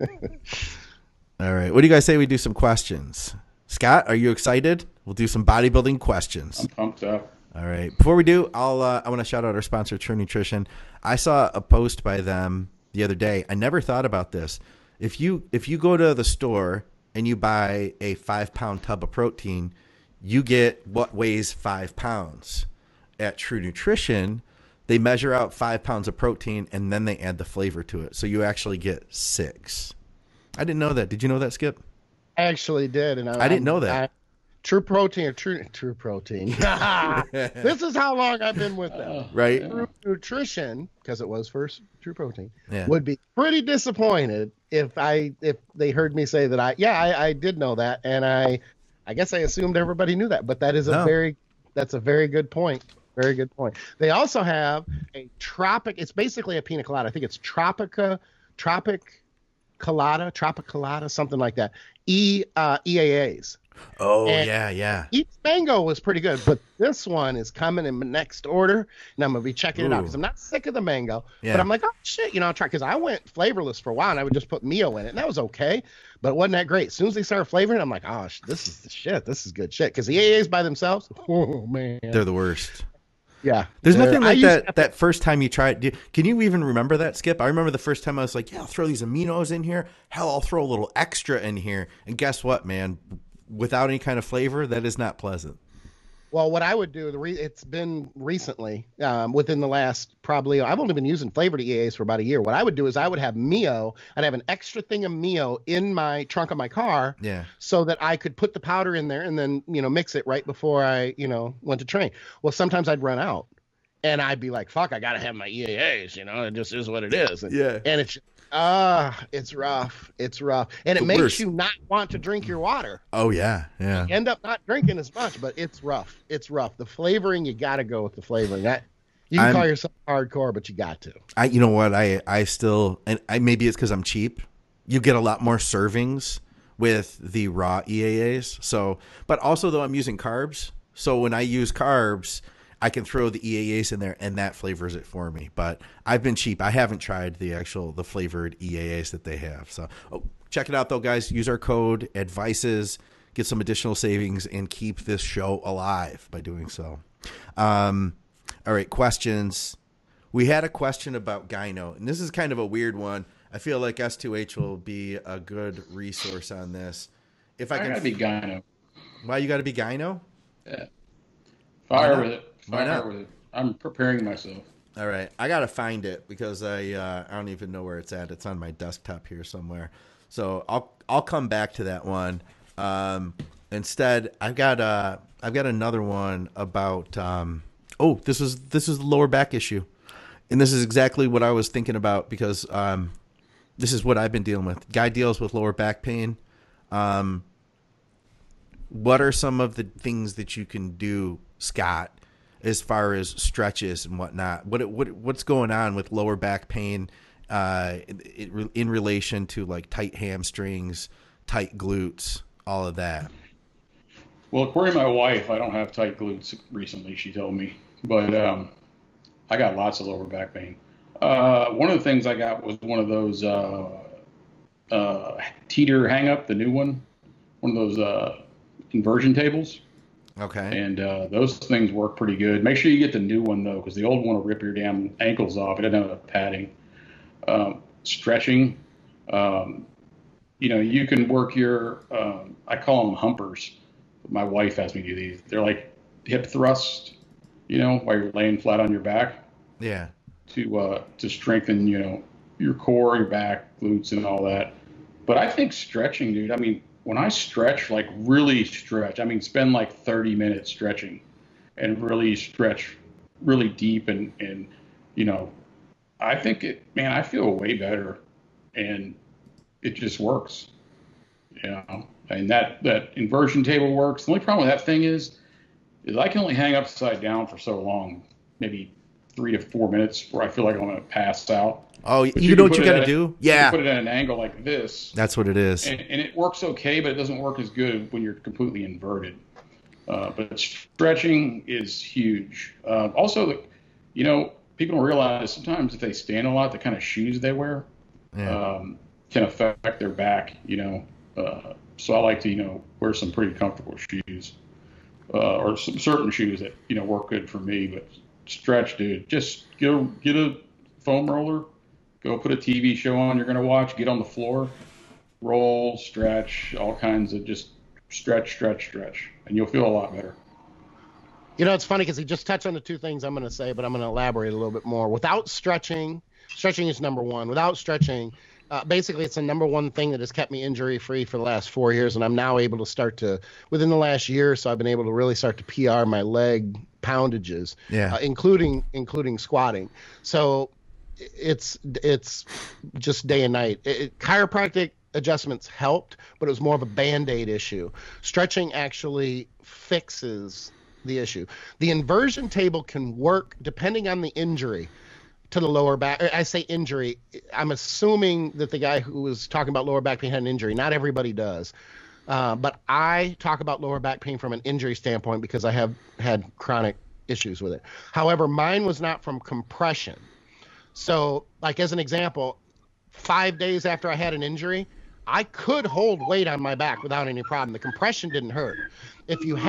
All right. What do you guys say we do some questions? Scott, are you excited? We'll do some bodybuilding questions. I'm pumped up. All right. Before we do, I want to shout out our sponsor, True Nutrition. I saw a post by them the other day. I never thought about this. If you go to the store and you buy a 5-pound tub of protein, you get what weighs 5 pounds. At True Nutrition, they measure out 5 pounds of protein and then they add the flavor to it. So you actually get 6. I didn't know that. Did you know that, Skip? I actually did. And I didn't know that. True Protein or True Protein. This is how long I've been with them. Right. True Nutrition, because it was first True Protein, would be pretty disappointed if they heard me say that I did know that, and I guess I assumed everybody knew that, but that is that's a very good point. Very good point. They also have a tropic. It's basically a pina colada. I think it's Tropic Colada, something like that. EAAs. Oh, and yeah. Each mango was pretty good, but this one is coming in the next order, and I'm going to be checking it out because I'm not sick of the mango. Yeah. But I'm like, oh, shit, I'll try, because I went flavorless for a while, and I would just put Mio in it, and that was okay, but it wasn't that great. As soon as they started flavoring, I'm like, oh, this is the shit. This is good shit, because the EAAs by themselves, oh, man. They're the worst. Yeah. There's nothing like that first time you try it. Can you even remember that, Skip? I remember the first time I was like, yeah, I'll throw these aminos in here. Hell, I'll throw a little extra in here. And guess what, man? Without any kind of flavor, that is not pleasant. Well, what I would do, it's been recently, within the last probably, I've only been using flavored EAAs for about a year. What I would do is I would have Mio, I'd have an extra thing of Mio in my trunk of my car, Yeah. so that I could put the powder in there and then, mix it right before I, went to train. Well, sometimes I'd run out and I'd be like, fuck, I got to have my EAAs, it just is what it is. Yeah. And it's rough. It's rough. And it makes you not want to drink your water. Oh yeah. Yeah. You end up not drinking as much, but it's rough. It's rough. The flavoring, you got to go with the flavoring. You can call yourself hardcore, but you got to. You know what? I still, and maybe it's because I'm cheap. You get a lot more servings with the raw EAAs. So, but also though I'm using carbs. So when I use carbs, I can throw the EAAs in there and that flavors it for me. But I've been cheap. I haven't tried the flavored EAAs that they have. So check it out though, guys. Use our code ADVICES, get some additional savings, and keep this show alive by doing so. All right, questions. We had a question about gyno, and this is kind of a weird one. I feel like S2H will be a good resource on this. If I gotta be gyno. Why you got to be gyno? Yeah. Fire with it. Why not? With it. I'm preparing myself. All right, I gotta find it because I don't even know where it's at. It's on my desktop here somewhere. So I'll come back to that one. Instead, I've got another one about. This is the lower back issue, and this is exactly what I was thinking about because this is what I've been dealing with. Guy deals with lower back pain. What are some of the things that you can do, Scott, as far as stretches and whatnot? What's going on with lower back pain in relation to like tight hamstrings, tight glutes, all of that? Well, according to my wife, I don't have tight glutes recently, she told me. But I got lots of lower back pain. One of the things I got was one of those teeter hang up, the new one of those inversion tables. Okay. And those things work pretty good. Make sure you get the new one, though, because the old one will rip your damn ankles off. It doesn't have padding. Stretching. You can work your, I call them humpers. My wife has me do these. They're like hip thrusts, while you're laying flat on your back. Yeah. To strengthen, your core, your back, glutes, and all that. But I think stretching, dude, I mean, when I stretch, like really stretch, I mean, spend like 30 minutes stretching and really stretch really deep. And I think I feel way better and it just works, and that inversion table works. The only problem with that thing is I can only hang upside down for so long, maybe 3 to 4 minutes where I feel like I'm going to pass out. Oh, you know what you got to do? Yeah. You put it at an angle like this. That's what it is. And it works okay, but it doesn't work as good when you're completely inverted. But stretching is huge. Also, people don't realize sometimes if they stand a lot, the kind of shoes they wear can affect their back, So I like to, wear some pretty comfortable shoes or some certain shoes that, work good for me. But stretch, dude. Just get a foam roller. Go put a TV show on you're going to watch. Get on the floor. Roll, stretch, all kinds of just stretch. And you'll feel a lot better. It's funny because he just touched on the two things I'm going to say, but I'm going to elaborate a little bit more. Without stretching is number one. Without stretching, basically it's the number one thing that has kept me injury-free for the last 4 years, and I'm now able to within the last year or so, I've been able to really start to PR my leg poundages, including squatting. So it's just day and night. Chiropractic adjustments helped, but it was more of a Band-Aid issue. Stretching actually fixes the issue. The inversion table can work depending on the injury to the lower back. I say injury, I'm assuming that the guy who was talking about lower back pain had an injury. Not everybody does. But I talk about lower back pain from an injury standpoint because I have had chronic issues with it. However, mine was not from compression. So, like as an example, 5 days after I had an injury, I could hold weight on my back without any problem. The compression didn't hurt. If you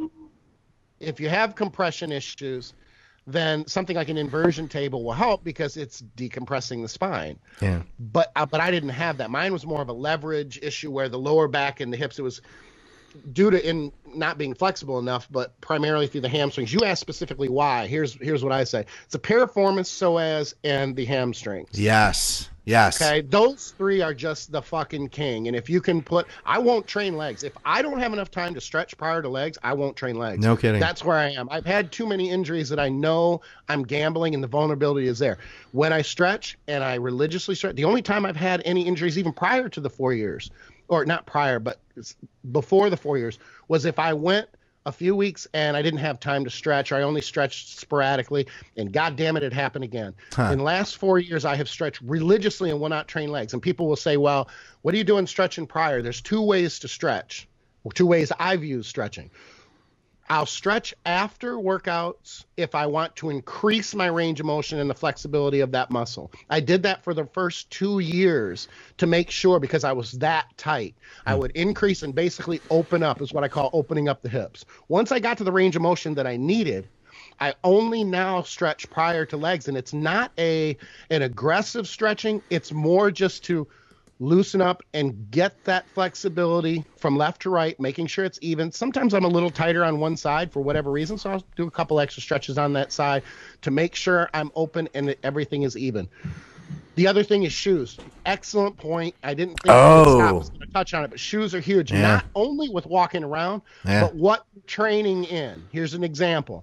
have compression issues, then something like an inversion table will help because it's decompressing the spine. Yeah. But I didn't have that. Mine was more of a leverage issue where the lower back and the hips, it due to in not being flexible enough, but primarily through the hamstrings. You asked specifically why. Here's what I say. It's a piriformis, psoas, and the hamstrings. Yes. Okay, those three are just the fucking king. And if you can I won't train legs. If I don't have enough time to stretch prior to legs, I won't train legs. No kidding. That's where I am. I've had too many injuries that I know I'm gambling and the vulnerability is there. When I stretch and I religiously stretch, the only time I've had any injuries even prior to the 4 years, or not prior, but before the 4 years, was if I went a few weeks and I didn't have time to stretch, or I only stretched sporadically, and God damn it, it happened again. In the last 4 years, I have stretched religiously and will not train legs. And people will say, well, what are you doing stretching prior? There's two ways to stretch, or two ways I've used stretching. I'll stretch after workouts if I want to increase my range of motion and the flexibility of that muscle. I did that for the first 2 years to make sure, because I was that tight. I would increase and basically open up, is what I call opening up the hips. Once I got to the range of motion that I needed, I only now stretch prior to legs, and it's not an aggressive stretching. It's more just to loosen up and get that flexibility from left to right, making sure it's even. Sometimes I'm a little tighter on one side for whatever reason, so I'll do a couple extra stretches on that side to make sure I'm open and that everything is even. The other thing is shoes. Excellent point. I didn't think Scott was going to touch on it, but shoes are huge, not only with walking around, but what training in. Here's an example.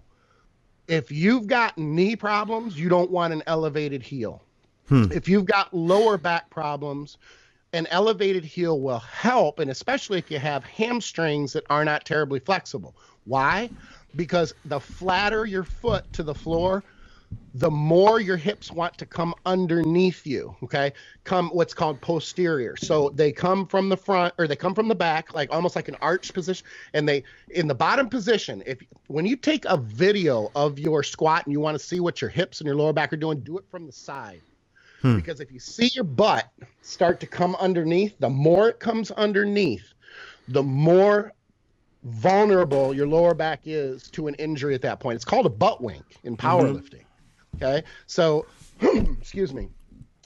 If you've got knee problems, you don't want an elevated heel. If you've got lower back problems, an elevated heel will help, and especially if you have hamstrings that are not terribly flexible. Why? Because the flatter your foot to the floor, the more your hips want to come underneath you, okay? Come what's called posterior. So they come from the front, or they come from the back, like almost like an arch position, and they, in the bottom position, when you take a video of your squat and you want to see what your hips and your lower back are doing, do it from the side. Because if you see your butt start to come underneath, the more it comes underneath, the more vulnerable your lower back is to an injury at that point. It's called a butt wink in powerlifting. Okay. So, excuse me.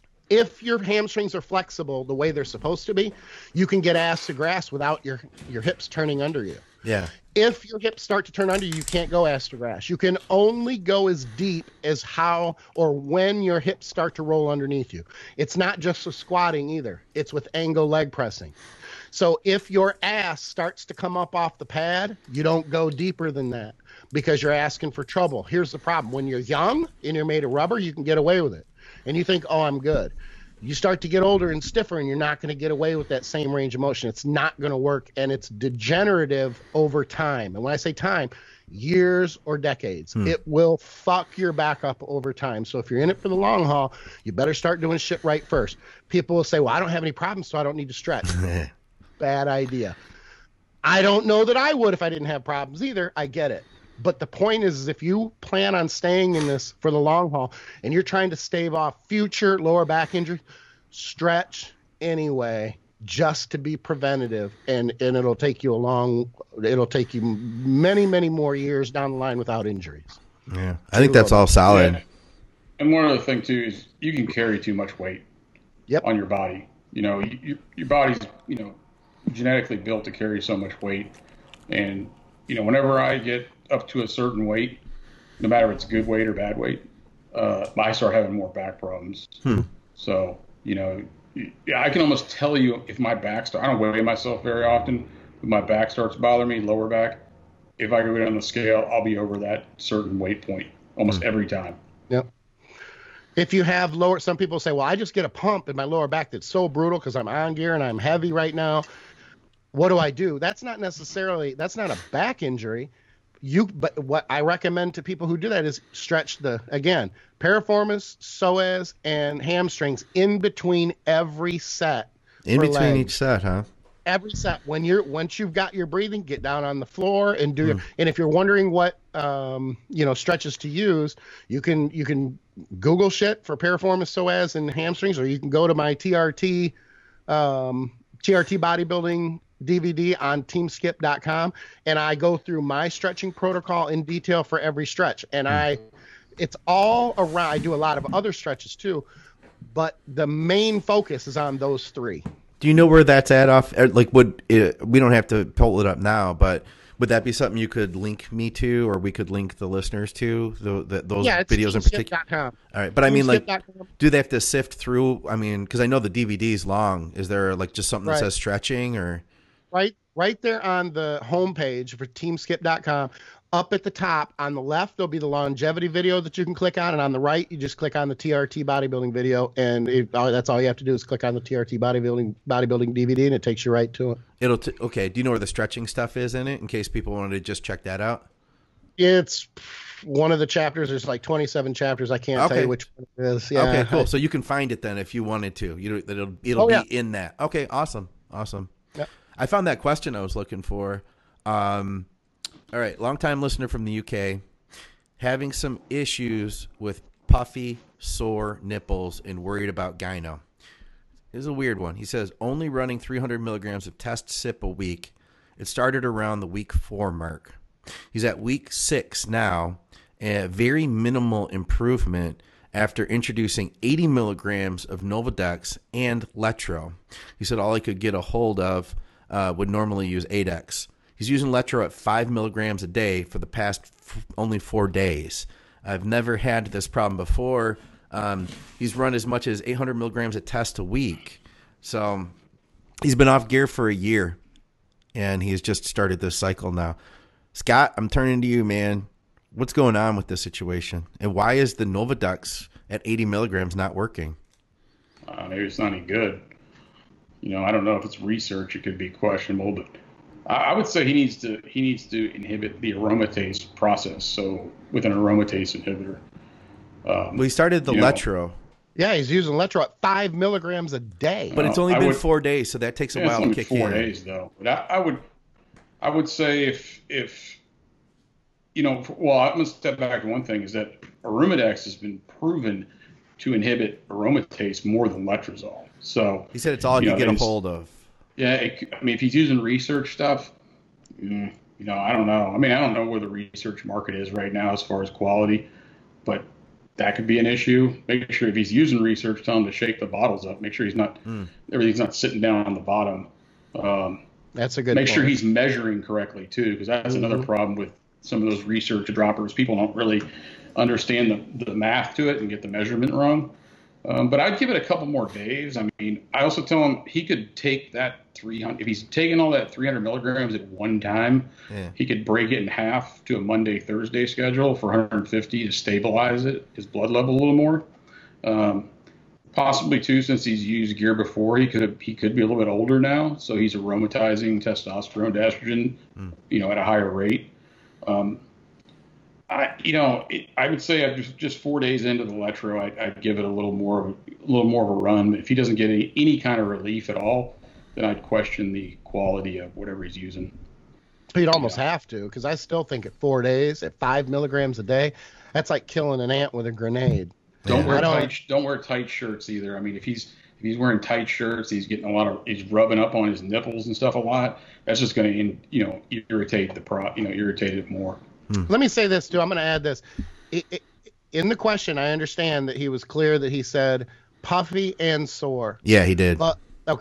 If your hamstrings are flexible the way they're supposed to be, you can get ass to grass without your hips turning under you. Yeah. If your hips start to turn under you, you can't go ass to grass. You can only go as deep as how or when your hips start to roll underneath you. It's not just with squatting either. It's with angle leg pressing. So if your ass starts to come up off the pad, you don't go deeper than that because you're asking for trouble. Here's the problem. When you're young and you're made of rubber, you can get away with it. And you think, oh, I'm good. You start to get older and stiffer, and you're not going to get away with that same range of motion. It's not going to work, and it's degenerative over time. And when I say time, years or decades. It will fuck your back up over time. So if you're in it for the long haul, you better start doing shit right first. People will say, well, I don't have any problems, so I don't need to stretch. Bad idea. I don't know that I would if I didn't have problems either. I get it. But the point is if you plan on staying in this for the long haul and you're trying to stave off future lower back injury, stretch anyway, just to be preventative. And it'll take you many, many more years down the line without injuries. Yeah. I think that's all solid. Yeah. And one other thing too is you can carry too much weight on your body. You know, your body's, genetically built to carry so much weight. And, whenever I get up to a certain weight, no matter if it's good weight or bad weight, I start having more back problems. So, I can almost tell you if my back I don't weigh myself very often, but my back starts bothering me, lower back. If I go down the scale, I'll be over that certain weight point almost every time. Yep. If you have some people say, well, I just get a pump in my lower back that's so brutal because I'm on gear and I'm heavy right now. What do I do? That's not a back injury. But what I recommend to people who do that is stretch piriformis, psoas, and hamstrings in between every set. In between each set, huh? Every set. Once you've got your breathing, get down on the floor and do and if you're wondering what stretches to use, you can Google shit for piriformis, psoas, and hamstrings, or you can go to my TRT bodybuilding DVD on teamskip.com, and I go through my stretching protocol in detail for every stretch. And it's all around. I do a lot of other stretches too, but the main focus is on those three. Do you know where that's at off? Like, we don't have to pull it up now, but would that be something you could link me to, or we could link the listeners to those videos in particular? All right, but I mean, like, do they have to sift through? I mean, because I know the DVD's long. Is there like just something that says stretching or? Right there on the homepage for teamskip.com. Up at the top on the left, there'll be the longevity video that you can click on. And on the right, you just click on the TRT bodybuilding video. And that's all you have to do is click on the TRT bodybuilding DVD, and it takes you right to it. Okay. Do you know where the stretching stuff is in it in case people wanted to just check that out? It's one of the chapters. There's like 27 chapters. I can't tell you which one it is. Yeah. Okay, cool. So you can find it then if you wanted to. It'll be in that. Okay, awesome. Yep. I found that question I was looking for. All right, long-time listener from the UK, having some issues with puffy, sore nipples and worried about gyno. This is a weird one. He says, only running 300 milligrams of test sip a week. It started around the week 4 mark. He's at week 6 now, and very minimal improvement after introducing 80 milligrams of Novadex and Letro. He said all he could get a hold of would normally use 8X. He's using Letro at 5 milligrams a day for the past only 4 days. I've never had this problem before. He's run as much as 800 milligrams of test a week. So he's been off gear for a year, and he's just started this cycle now. Scott, I'm turning to you, man. What's going on with this situation? And why is the Novadex at 80 milligrams not working? Maybe it's not any good. I don't know if it's research. It could be questionable, but I would say he needs to inhibit the aromatase process. So with an aromatase inhibitor. We started the Letro. Yeah, he's using Letro at 5 milligrams a day. But it's only been 4 days, so that takes a while to kick in. 4 days though. But I would say if I'm going to step back to one thing is that Aromadex has been proven to inhibit aromatase more than letrozole. So he said it's all you get a hold of. Yeah, if he's using research stuff, I don't know. I don't know where the research market is right now as far as quality, but that could be an issue. Make sure if he's using research, tell him to shake the bottles up. Make sure everything's not sitting down on the bottom. That's a good Make sure he's measuring correctly too, because that's another problem with some of those research droppers. People don't really understand the math to it and get the measurement wrong. But I'd give it a couple more days. I also tell him he could take that 300. If he's taking all that 300 milligrams at one time, he could break it in half to a Monday, Thursday schedule for 150 to stabilize his blood level a little more. Possibly too, since he's used gear before, he could be a little bit older now, so he's aromatizing testosterone to estrogen, at a higher rate. I would say just 4 days into the Letro, I'd give it a little more of a run. If he doesn't get any kind of relief at all, then I'd question the quality of whatever he's using. You'd almost have to, because I still think at 4 days, at 5 milligrams a day, that's like killing an ant with a grenade. Don't wear tight shirts either. If he's wearing tight shirts, he's getting he's rubbing up on his nipples and stuff a lot. That's just going to irritate irritate it more. Let me say this too. I'm going to add this. In the question, I understand that he was clear that he said puffy and sore. Yeah, he did. But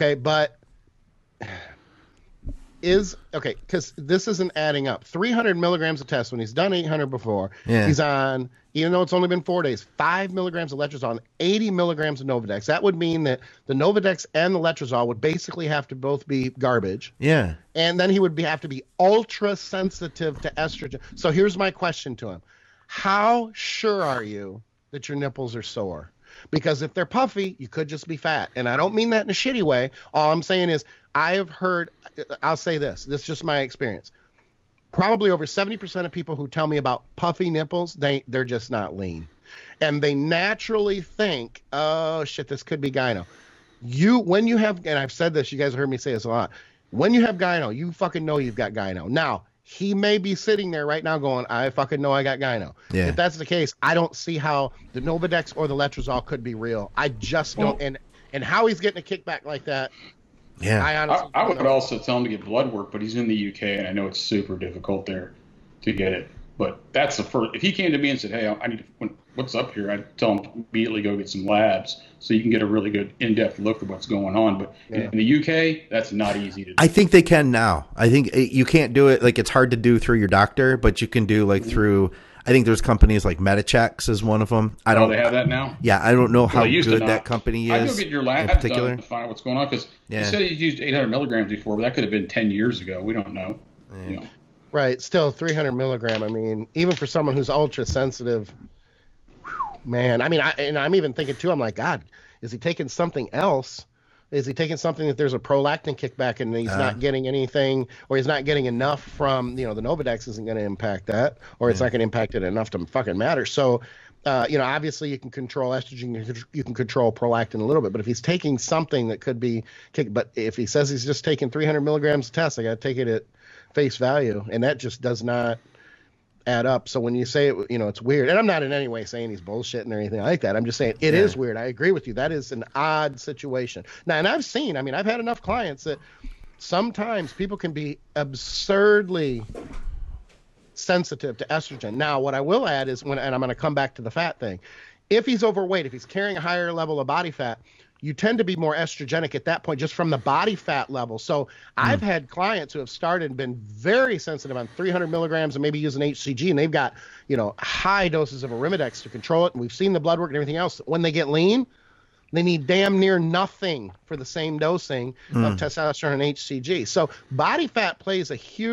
because this isn't adding up. 300 milligrams of test when he's done 800 before. Yeah. He's on, even though it's only been 4 days, 5 milligrams of letrozole, 80 milligrams of Novadex. That would mean that the Novadex and the letrozole would basically have to both be garbage. Yeah. And then he would have to be ultra sensitive to estrogen. So here's my question to him. How sure are you that your nipples are sore? Because if they're puffy, you could just be fat. And I don't mean that in a shitty way. All I'm saying is I have heard, I'll say this is just my experience. Probably over 70% of people who tell me about puffy nipples, they're just not lean. And they naturally think, oh, shit, this could be gyno. When you have, and I've said this, you guys have heard me say this a lot. When you have gyno, you fucking know you've got gyno. Now, he may be sitting there right now going, I fucking know I got gyno. Yeah. If that's the case, I don't see how the Novadex or the letrozole could be real. I just don't. And how he's getting a kickback like that. Yeah. I would also tell him to get blood work, but he's in the UK, and I know it's super difficult there to get it. But that's the first. If he came to me and said, hey, I need to, what's up here, I tell them immediately go get some labs so you can get a really good in-depth look at what's going on. But in the UK, that's not easy to do. I think they can now. I think you can't do it. Like, it's hard to do through your doctor, but you can do like through, I think there's companies like Medachecks is one of them. I don't. They have that now? Yeah, I don't know how Well, good that company is. I go get your lab done to find out what's going on, because you said you used 800 milligrams before, but that could have been 10 years ago. We don't know. You know. Right. Still 300 milligram. I mean, even for someone who's ultra sensitive, man. I mean, I'm even thinking too. I'm like, God, is he taking something else? Is he taking something that there's a prolactin kickback and he's not getting anything, or he's not getting enough from, the Novadex isn't going to impact that, or it's not going to impact it enough to fucking matter. So, obviously you can control estrogen, you can control prolactin a little bit, but if he's taking something that could be kicked, but if he says he's just taking 300 milligrams of test, I got to take it at face value, and that just does not add up. So when you say it, it's weird, and I'm not in any way saying he's bullshitting or anything like that. I'm just saying it is weird. I agree with you. That is an odd situation. Now, and I've had enough clients that sometimes people can be absurdly sensitive to estrogen. Now, what I will add is and I'm going to come back to the fat thing. If he's overweight, if he's carrying a higher level of body fat, you tend to be more estrogenic at that point, just from the body fat level. So I've had clients who have started and been very sensitive on 300 milligrams and maybe using HCG, and they've got, high doses of Arimidex to control it. And we've seen the blood work and everything else. When they get lean, they need damn near nothing for the same dosing of testosterone and HCG. So body fat plays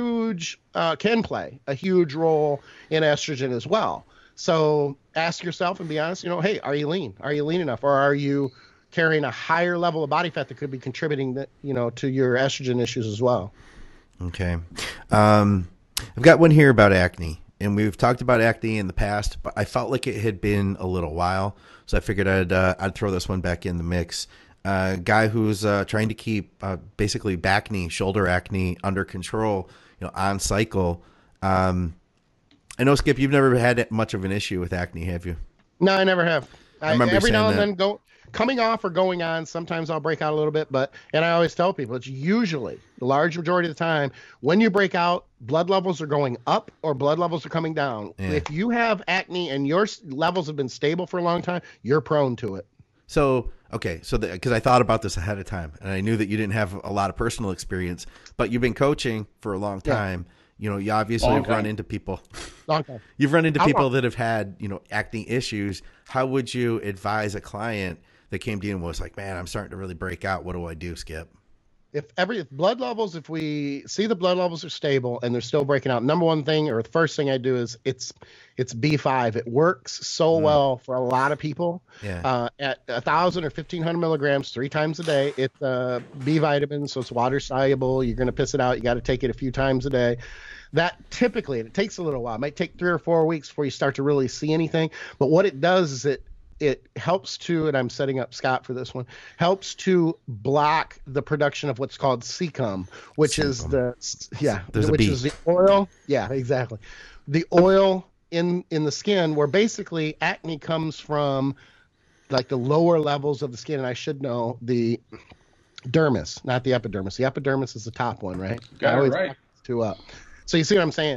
can play a huge role in estrogen as well. So ask yourself and be honest, hey, are you lean? Are you lean enough? Or are you carrying a higher level of body fat that could be contributing to your estrogen issues as well? Okay. I've got one here about acne, and we've talked about acne in the past, but I felt like it had been a little while. So I figured I'd throw this one back in the mix. Guy who's trying to keep basically back knee, shoulder acne under control, on cycle. I know, Skip, you've never had much of an issue with acne, have you? No, I never have. I remember every now and then coming off or going on, sometimes I'll break out a little bit, and I always tell people it's usually the large majority of the time when you break out, blood levels are going up or blood levels are coming down. Yeah. If you have acne and your levels have been stable for a long time, you're prone to it. So, okay. So because I thought about this ahead of time and I knew that you didn't have a lot of personal experience, but you've been coaching for a long time. Yeah. You obviously have run into people. Long time. You've run into people that have had, acne issues. How would you advise a client that came to you and was like, man, I'm starting to really break out. What do I do, Skip? If we see the blood levels are stable and they're still breaking out, number one thing or the first thing I do is it's B5. It works so well for a lot of people. Yeah. At 1,000 or 1,500 milligrams 3 times a day. It's B vitamin, so it's water soluble. You're going to piss it out. You got to take it a few times a day. That typically, and it takes a little while. It might take 3 or 4 weeks before you start to really see anything. But what it does is it helps to, and I'm setting up Scott for this one, helps to block the production of what's called sebum, which is is the oil. Yeah, exactly. The oil in the skin, where basically acne comes from like the lower levels of the skin. And I should know the dermis, not the epidermis. The epidermis is the top one, right? Got it right. 2 up. So you see what I'm saying?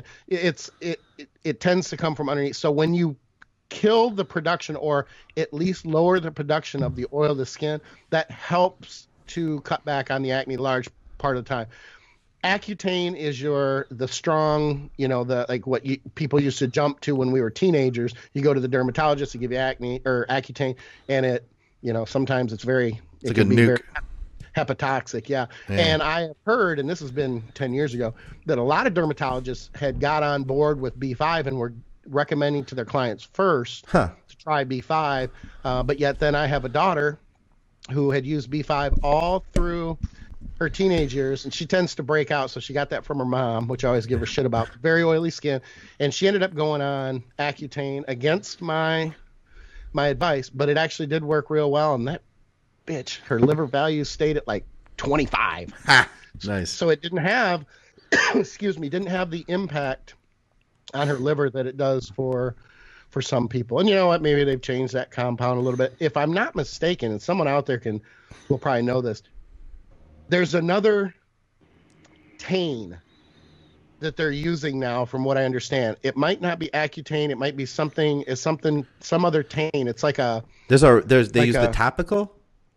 It tends to come from underneath. So when you kill the production or at least lower the production of the oil of the skin, that helps to cut back on the acne large part of the time. Accutane is the strong, what people used to jump to when we were teenagers. You go to the dermatologist to give you acne or Accutane, and it, sometimes it can be very hepatotoxic. Yeah. And I have heard, and this has been 10 years ago, that a lot of dermatologists had got on board with B5 and were recommending to their clients first to try B5, but yet then I have a daughter who had used B5 all through her teenage years, and she tends to break out, so she got that from her mom, which I always give her shit about. Very oily skin, and she ended up going on Accutane against my advice, but it actually did work real well, and that bitch, her liver value stayed at like 25. Nice. So it didn't have didn't have the impact on her liver that it does for some people. And you know what? Maybe they've changed that compound a little bit. If I'm not mistaken, and someone out there will probably know this, there's another Tane that they're using now, from what I understand. It might not be Accutane. It might be some other tane. It's like a. They like use the topical.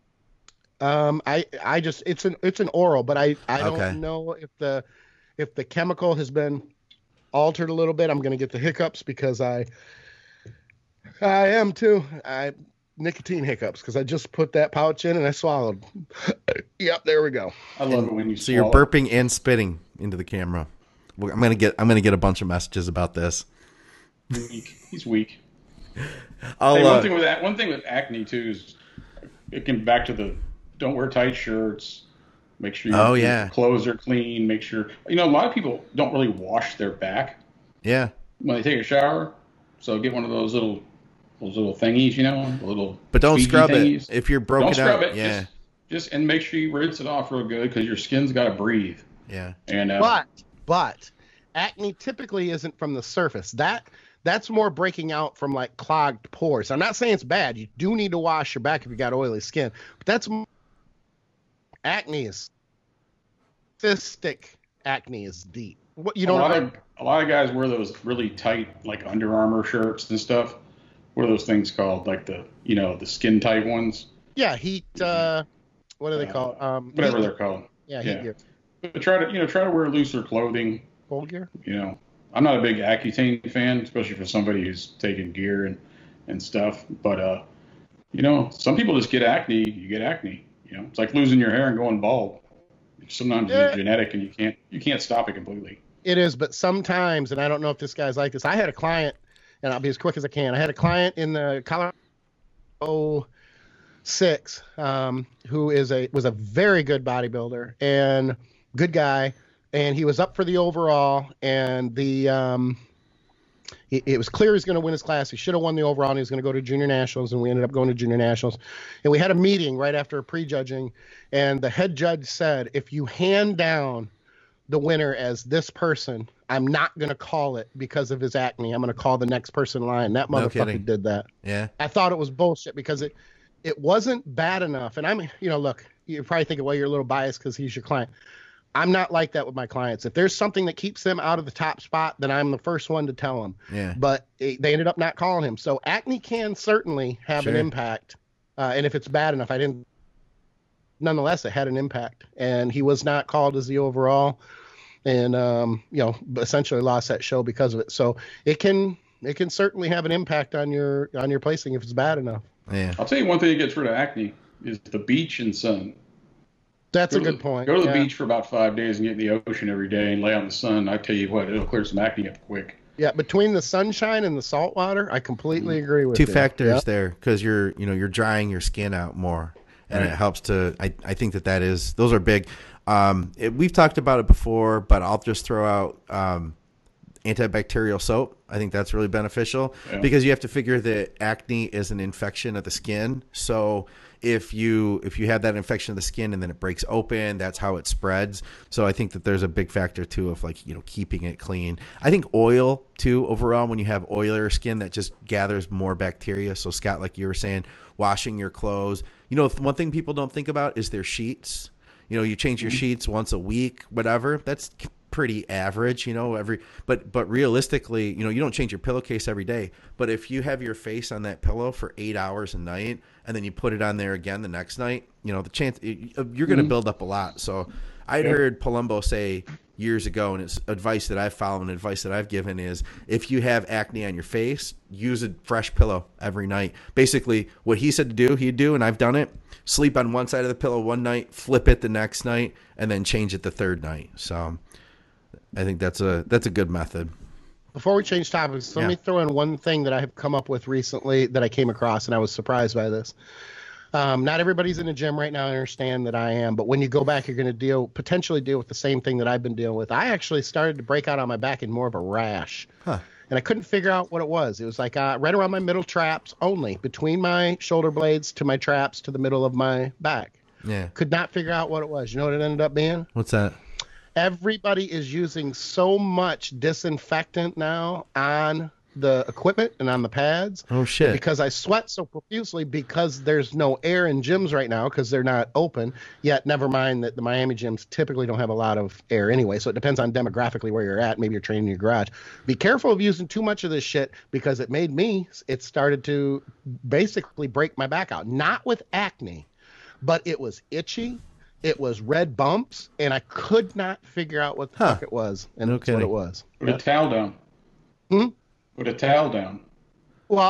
I just it's an oral, but I Okay. don't know if the chemical has been altered a little bit. I'm going to get the hiccups because I am too. Nicotine hiccups because I just put that pouch in and I swallowed. Yep, there we go. I love it when you So you're swallow. burping and spitting into the camera. Well, I'm gonna get a bunch of messages about this. Weak. He's weak. I'll, Hey, one thing with acne too is it can back to the don't wear tight shirts. Make sure your clothes are clean. Make sure a lot of people don't really wash their back yeah. when they take a shower. So get one of those little thingies, the little. But don't squeegee scrub thingies. it if you're broken Don't scrub out. it. Yeah. Just and make sure you rinse it off real good because your skin's got to breathe. Yeah. And But acne typically isn't from the surface. That's more breaking out from like clogged pores. I'm not saying it's bad. You do need to wash your back if you got oily skin. But acne is cystic. Acne is deep. What you don't a lot of guys wear those really tight like Under Armour shirts and stuff. What are those things called? Like the the skin tight ones. Yeah, heat. What are they called? Whatever heat, they're called. Yeah, heat gear. But try to wear looser clothing. Cold gear. I'm not a big Accutane fan, especially for somebody who's taking gear and stuff. But some people just get acne. You get acne. It's like losing your hair and going bald. Sometimes it's genetic, and you can't stop it completely. It is, but sometimes, and I don't know if this guy's like this. I had a client, and I'll be as quick as I can. I had a client in the Colorado 6, who was a very good bodybuilder and good guy, and he was up for the overall, and it was clear he was going to win his class. He should have won the overall, and he was going to go to junior nationals, and we ended up going to junior nationals. And we had a meeting right after prejudging, and the head judge said, if you hand down the winner as this person, I'm not going to call it because of his acne. I'm going to call the next person in line. That motherfucker did that. Yeah. I thought it was bullshit because it wasn't bad enough. And I'm, look, you're probably thinking, well, you're a little biased because he's your client. I'm not like that with my clients. If there's something that keeps them out of the top spot, then I'm the first one to tell them. Yeah. But they ended up not calling him. So acne can certainly have an impact. And if it's bad enough, nonetheless, it had an impact. And he was not called as the overall. And, essentially lost that show because of it. So it can certainly have an impact on your placing if it's bad enough. Yeah. I'll tell you one thing that gets rid of acne is the beach and sun. That's a good point. Go to the beach for about 5 days and get in the ocean every day and lay out in the sun. I tell you what, it'll clear some acne up quick. Yeah, between the sunshine and the salt water, I completely agree with Two you. factors there because you're drying your skin out more, and it helps to. I think those are big. We've talked about it before, but I'll just throw out antibacterial soap. I think that's really beneficial because you have to figure that acne is an infection of the skin. So if you have that infection of the skin and then it breaks open, that's how it spreads. So I think that there's a big factor too of keeping it clean. I think oil too overall, when you have oilier skin, that just gathers more bacteria. So Scott, like you were saying, washing your clothes. One thing people don't think about is their sheets. You change your sheets once a week, whatever. That's pretty average, but realistically, you don't change your pillowcase every day. But if you have your face on that pillow for 8 hours a night and then you put it on there again the next night, the chance you're going to build up a lot. So I'd heard Palumbo say years ago, and it's advice that I've followed and advice that I've given is if you have acne on your face, use a fresh pillow every night. Basically what he said to do, he'd do, and I've done it. Sleep on one side of the pillow one night, flip it the next night, and then change it the third night. So I think that's a good method. Before we change topics, let me throw in one thing that I have come up with recently that I came across, and I was surprised by this. Not everybody's in the gym right now. I understand that I am, but when you go back, you're going to potentially deal with the same thing that I've been dealing with. I actually started to break out on my back in more of a rash. Huh. And I couldn't figure out what it was. It was like right around my middle traps only, between my shoulder blades to my traps to the middle of my back. Yeah. Could not figure out what it was. You know what it ended up being? What's that? Everybody is using so much disinfectant now on the equipment and on the pads. Oh shit. Because I sweat so profusely because there's no air in gyms right now because they're not open yet. Never mind that the Miami gyms typically don't have a lot of air anyway. So it depends on demographically where you're at. Maybe you're training in your garage. Be careful of using too much of this shit because it started to basically break my back out. Not with acne, but it was itchy. It was red bumps, and I could not figure out what the fuck it was. And that's what it was. Put a towel down. Put a towel down. Well,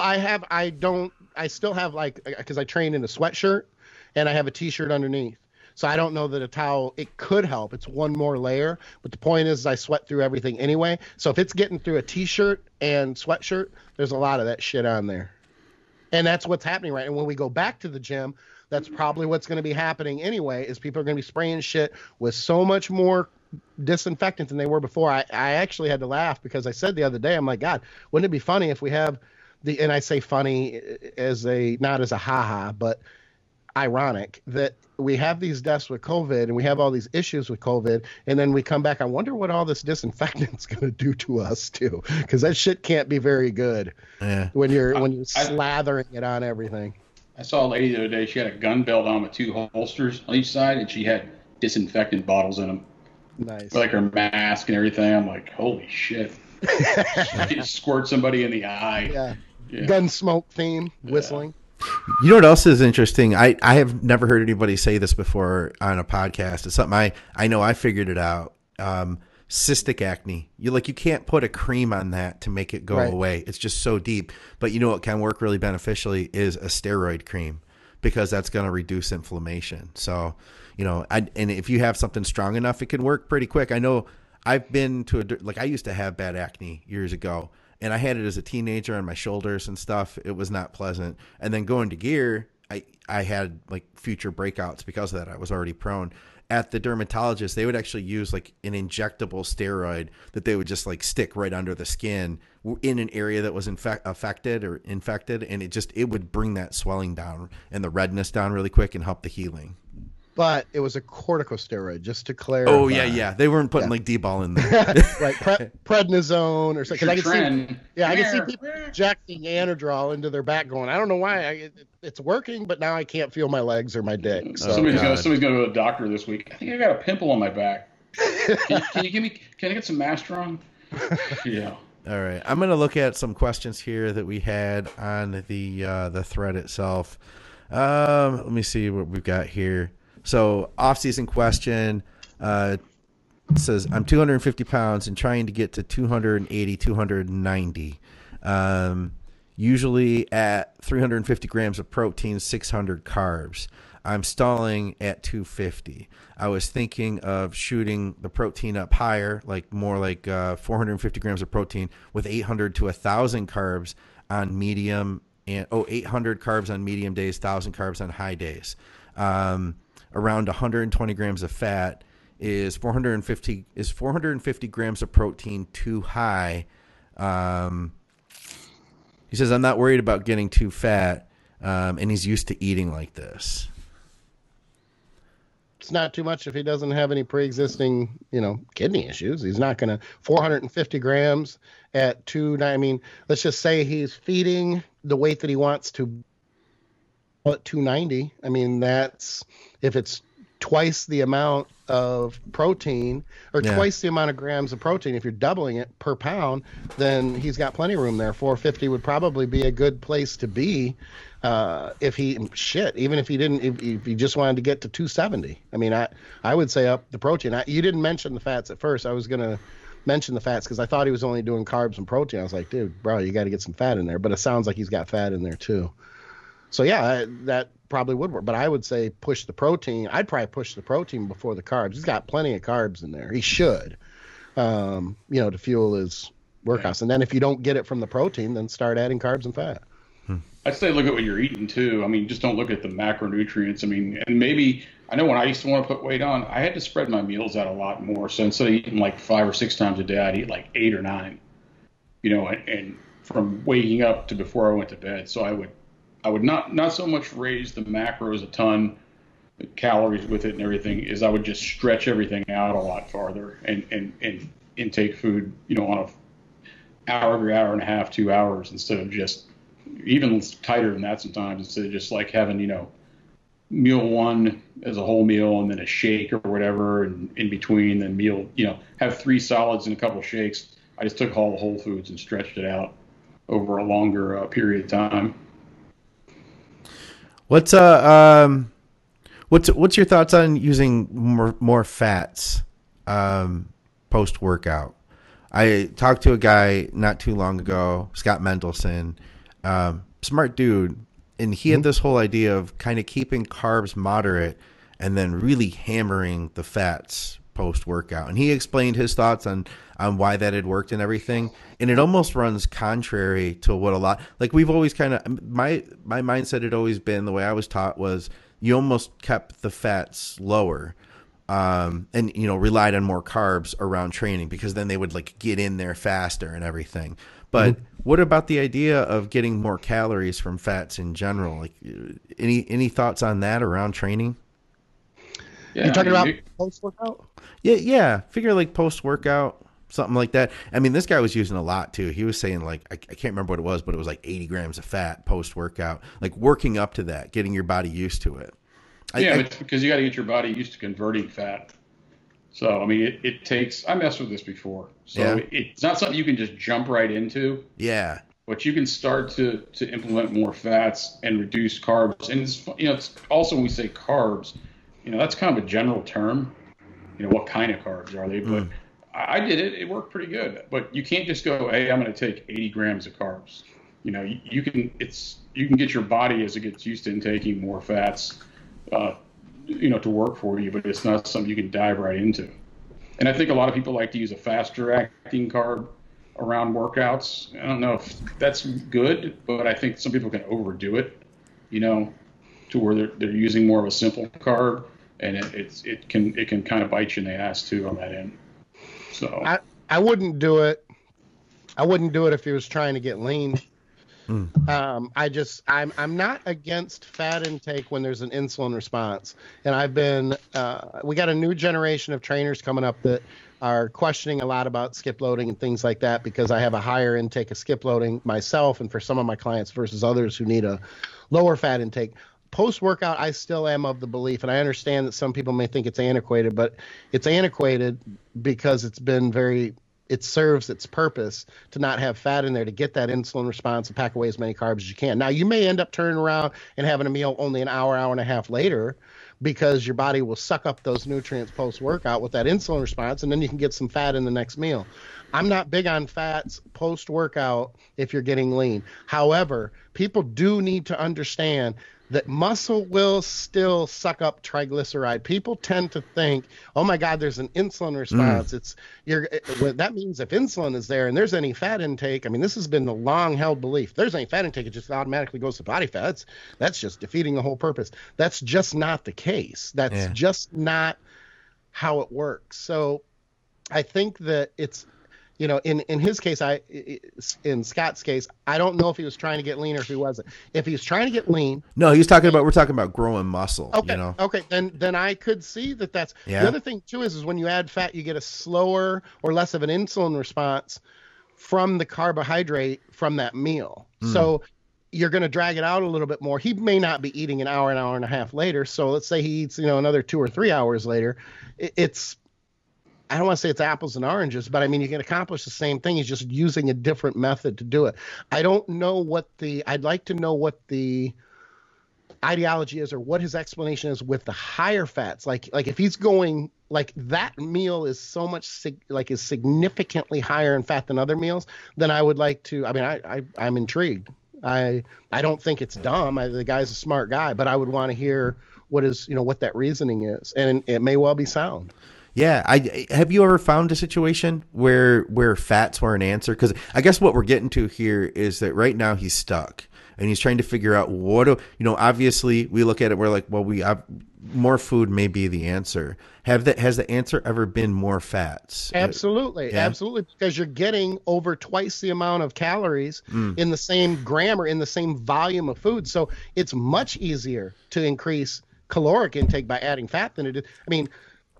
I still have because I train in a sweatshirt, and I have a t-shirt underneath. So I don't know that a towel, it could help. It's one more layer. But the point is I sweat through everything anyway. So if it's getting through a t-shirt and sweatshirt, there's a lot of that shit on there. And that's what's happening right. And when we go back to the gym, that's probably what's going to be happening anyway, is people are going to be spraying shit with so much more disinfectant than they were before. I actually had to laugh because I said the other day, I'm like, God, wouldn't it be funny if we have and I say funny as not as a haha, but ironic that we have these deaths with COVID and we have all these issues with COVID, and then we come back. I wonder what all this disinfectant's going to do to us too, because that shit can't be very good when you're slathering it on everything. I saw a lady the other day. She had a gun belt on with 2 holsters on each side, and she had disinfectant bottles in them. Nice. Like her mask and everything. I'm like, holy shit. She squirt somebody in the eye. Yeah. Gun smoke theme, whistling. You know what else is interesting? I have never heard anybody say this before on a podcast. It's something I know I figured it out. Cystic acne. You can't put a cream on that to make it go away. It's just so deep. But you know what can work really beneficially is a steroid cream, because that's going to reduce inflammation. So, and if you have something strong enough, it can work pretty quick. I know I've been to I used to have bad acne years ago, and I had it as a teenager on my shoulders and stuff. It was not pleasant. And then going to gear, I had future breakouts because of that. I was already prone. At the dermatologist, they would actually use an injectable steroid that they would just stick right under the skin in an area that was affected or infected, and it would bring that swelling down and the redness down really quick and help the healing. But it was a corticosteroid, just to clarify. Oh yeah. They weren't putting D-ball in there, right? Prednisone or something. I can see people injecting Anadrol into their back, going, I don't know why it's working, but now I can't feel my legs or my dick. So. Somebody's going to go to the doctor this week. I think I got a pimple on my back. Can I get some Masteron? Yeah. All right. I'm going to look at some questions here that we had on the thread itself. Let me see what we've got here. So, off-season question says, I'm 250 pounds and trying to get to 280, 290. Usually at 350 grams of protein, 600 carbs. I'm stalling at 250. I was thinking of shooting the protein up higher, more 450 grams of protein with 800 to 1,000 carbs on medium, and 800 carbs on medium days, 1,000 carbs on high days. Around 120 grams of fat. Is 450 grams of protein too high? He says, I'm not worried about getting too fat, and he's used to eating like this. It's not too much if he doesn't have any pre-existing, kidney issues. He's not going to 450 grams at 290. I mean, let's just say he's feeding the weight that he wants to, at 290. I mean, that's if it's twice the amount of protein or twice the amount of grams of protein. If you're doubling it per pound, then he's got plenty of room there. 450 would probably be a good place to be even if he just wanted to get to 270. I mean, I would say up the protein. You didn't mention the fats at first. I was going to mention the fats because I thought he was only doing carbs and protein. I was like, dude, bro, you got to get some fat in there. But it sounds like he's got fat in there too. So yeah, that probably would work. But I would say push the protein. I'd probably push the protein before the carbs. He's got plenty of carbs in there. He should, to fuel his workouts. And then if you don't get it from the protein, then start adding carbs and fat. I'd say look at what you're eating too. I mean, just don't look at the macronutrients. I mean, and maybe I know when I used to want to put weight on, I had to spread my meals out a lot more. So instead of eating 5 or 6 times a day, I'd eat 8 or 9. And from waking up to before I went to bed. So I would not so much raise the macros a ton, the calories with it and everything, is I would just stretch everything out a lot farther and intake food, hour and a half, 2 hours, instead of just even tighter than that sometimes, instead of just like having, meal one as a whole meal and then a shake or whatever, and in between, then meal, have 3 solids and a couple shakes. I just took all the whole foods and stretched it out over a longer period of time. What's your thoughts on using more fats post workout? I talked to a guy not too long ago, Scott Mendelson, smart dude, and he had this whole idea of kind of keeping carbs moderate and then really hammering the fats post workout. And he explained his thoughts on why that had worked and everything. And it almost runs contrary to what a lot, like we've always kind of, my mindset had always been, the way I was taught was you almost kept the fats lower. And, relied on more carbs around training because then they would like get in there faster and everything. But what about the idea of getting more calories from fats in general? Like any thoughts on that around training? Yeah, you're talking about post-workout? Yeah. Figure like post-workout, something like that. I mean, this guy was using a lot too. He was saying like, I can't remember what it was, but it was like 80 grams of fat post-workout, like working up to that, getting your body used to it. It's because you got to get your body used to converting fat. So, I mean, it takes, I messed with this before. So it's not something you can just jump right into. Yeah. But you can start to implement more fats and reduce carbs. And it's also, when we say carbs, that's kind of a general term. What kind of carbs are they? But I did it. It worked pretty good. But you can't just go, hey, I'm going to take 80 grams of carbs. You can get your body, as it gets used to taking more fats, to work for you, but it's not something you can dive right into. And I think a lot of people like to use a faster acting carb around workouts. I don't know if that's good, but I think some people can overdo it, to where they're using more of a simple carb, and it can kind of bite you in the ass too on that end. So I wouldn't do it. I wouldn't do it if he was trying to get lean. I'm not against fat intake when there's an insulin response. And we got a new generation of trainers coming up that are questioning a lot about skip loading and things like that, because I have a higher intake of skip loading myself and for some of my clients versus others who need a lower fat intake. Post-workout, I still am of the belief, and I understand that some people may think it's antiquated, but it's antiquated because it serves its purpose to not have fat in there, to get that insulin response and pack away as many carbs as you can. Now, you may end up turning around and having a meal only an hour and a half later, because your body will suck up those nutrients post-workout with that insulin response, and then you can get some fat in the next meal. I'm not big on fats post-workout if you're getting lean. However, people do need to understand that muscle will still suck up triglyceride. People tend to think, oh my God, there's an insulin response. That means if insulin is there and there's any fat intake, I mean, this has been the long held belief. If there's any fat intake, it just automatically goes to body fats. That's just defeating the whole purpose. That's just not the case. That's just not how it works. So I think that it's, in his case, in Scott's case, I don't know if he was trying to get lean or if he wasn't. If he was trying to get lean, no, we're talking about growing muscle. Okay, okay, then I could see that's. The other thing too is when you add fat, you get a slower or less of an insulin response from the carbohydrate from that meal. So you're going to drag it out a little bit more. He may not be eating an hour and a half later. So let's say he eats, another 2 or 3 hours later. I don't want to say it's apples and oranges, but I mean, you can accomplish the same thing. He's just using a different method to do it. I'd like to know what the ideology is, or what his explanation is with the higher fats. Like if he's going, like that meal is so much is significantly higher in fat than other meals, then I would like to, I'm intrigued. I don't think it's dumb. The guy's a smart guy, but I would want to hear what that reasoning is. And it may well be sound. Yeah, have you ever found a situation where fats were an answer? Because I guess what we're getting to here is that right now he's stuck and he's trying to figure out obviously we look at it, we're like, well, we have more food may be the answer. Has the answer ever been more fats? Absolutely. Yeah. Absolutely. Because you're getting over twice the amount of calories in the same gram or in the same volume of food. So it's much easier to increase caloric intake by adding fat than it is. I mean,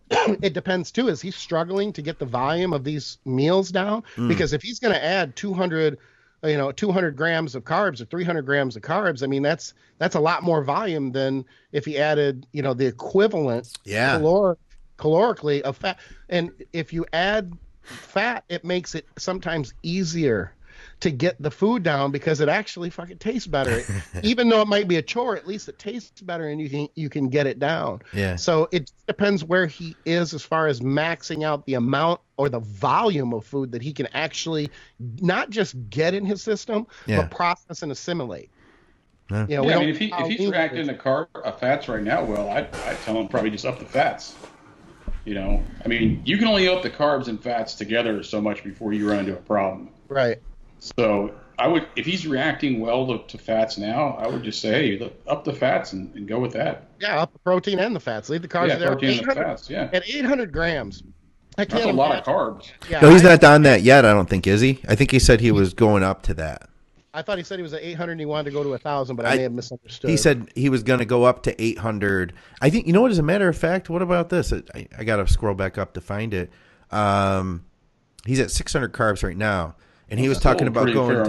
it depends too. Is he struggling to get the volume of these meals down? Because if he's going to add 200, 200 grams of carbs or 300 grams of carbs, I mean, that's a lot more volume than if he added, the equivalent calorically of fat. And if you add fat, it makes it sometimes easier to get the food down because it actually fucking tastes better. Even though it might be a chore, at least it tastes better and you can get it down. Yeah. So it depends where he is as far as maxing out the amount or the volume of food that he can actually not just get in his system, but process and assimilate. I mean, if he's reacting to fats right now, well, I tell him probably just up the fats. I mean, you can only up the carbs and fats together so much before you run into a problem. Right. So if he's reacting well to fats now, I would just say, hey, look, up the fats and go with that. Yeah, up the protein and the fats. Leave the carbs there. Protein and the fats, yeah. At 800 grams. That's a lot of carbs. Yeah, no, he's not on that yet, I don't think, is he? I think he said he was going up to that. I thought he said he was at 800 and he wanted to go to 1,000, but I may have misunderstood. He said he was going to go up to 800. I think, what, as a matter of fact, what about this? I got to scroll back up to find it. He's at 600 carbs right now. And he was talking about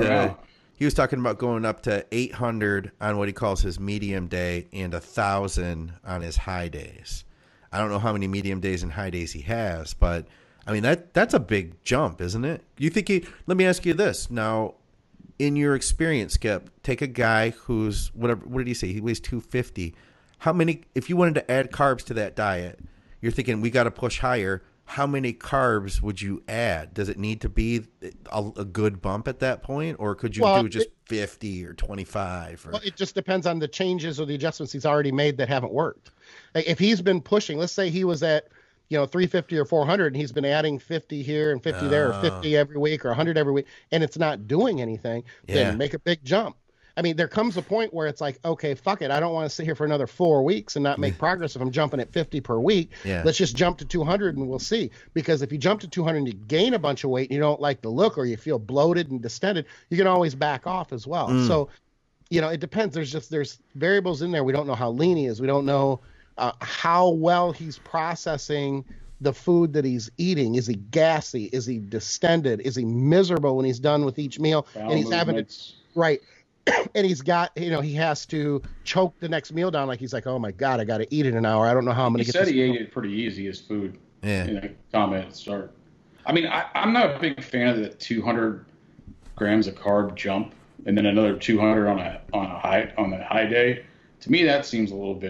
going up to 800 on what he calls his medium day and 1,000 on his high days. I don't know how many medium days and high days he has, but I mean that's a big jump, isn't it? You think let me ask you this. Now, in your experience, Skip, take a guy who's what did he say? He weighs 250. How many, if you wanted to add carbs to that diet, you're thinking we got to push higher. How many carbs would you add? Does it need to be a good bump at that point, or could you do just 50 or 25? Well, it just depends on the changes or the adjustments he's already made that haven't worked. If he's been pushing, let's say he was at 350 or 400, and he's been adding 50 here and 50 there, or 50 every week or 100 every week, and it's not doing anything, then make a big jump. I mean, there comes a point where it's like, okay, fuck it. I don't want to sit here for another 4 weeks and not make progress if I'm jumping at 50 per week. Yeah. Let's just jump to 200 and we'll see. Because if you jump to 200 and you gain a bunch of weight and you don't like the look or you feel bloated and distended, you can always back off as well. So, it depends. There's variables in there. We don't know how lean he is. We don't know how well he's processing the food that he's eating. Is he gassy? Is he distended? Is he miserable when he's done with each meal? And he's having it right. And he's got, he has to choke the next meal down. Like he's like, oh my God, I got to eat it in an hour. I don't know how I'm going to get this. He said he ate it pretty easy as food. Yeah. In a comment at the start. I mean, I'm not a big fan of the 200 grams of carb jump and then another 200 on a high day. To me, that seems a little.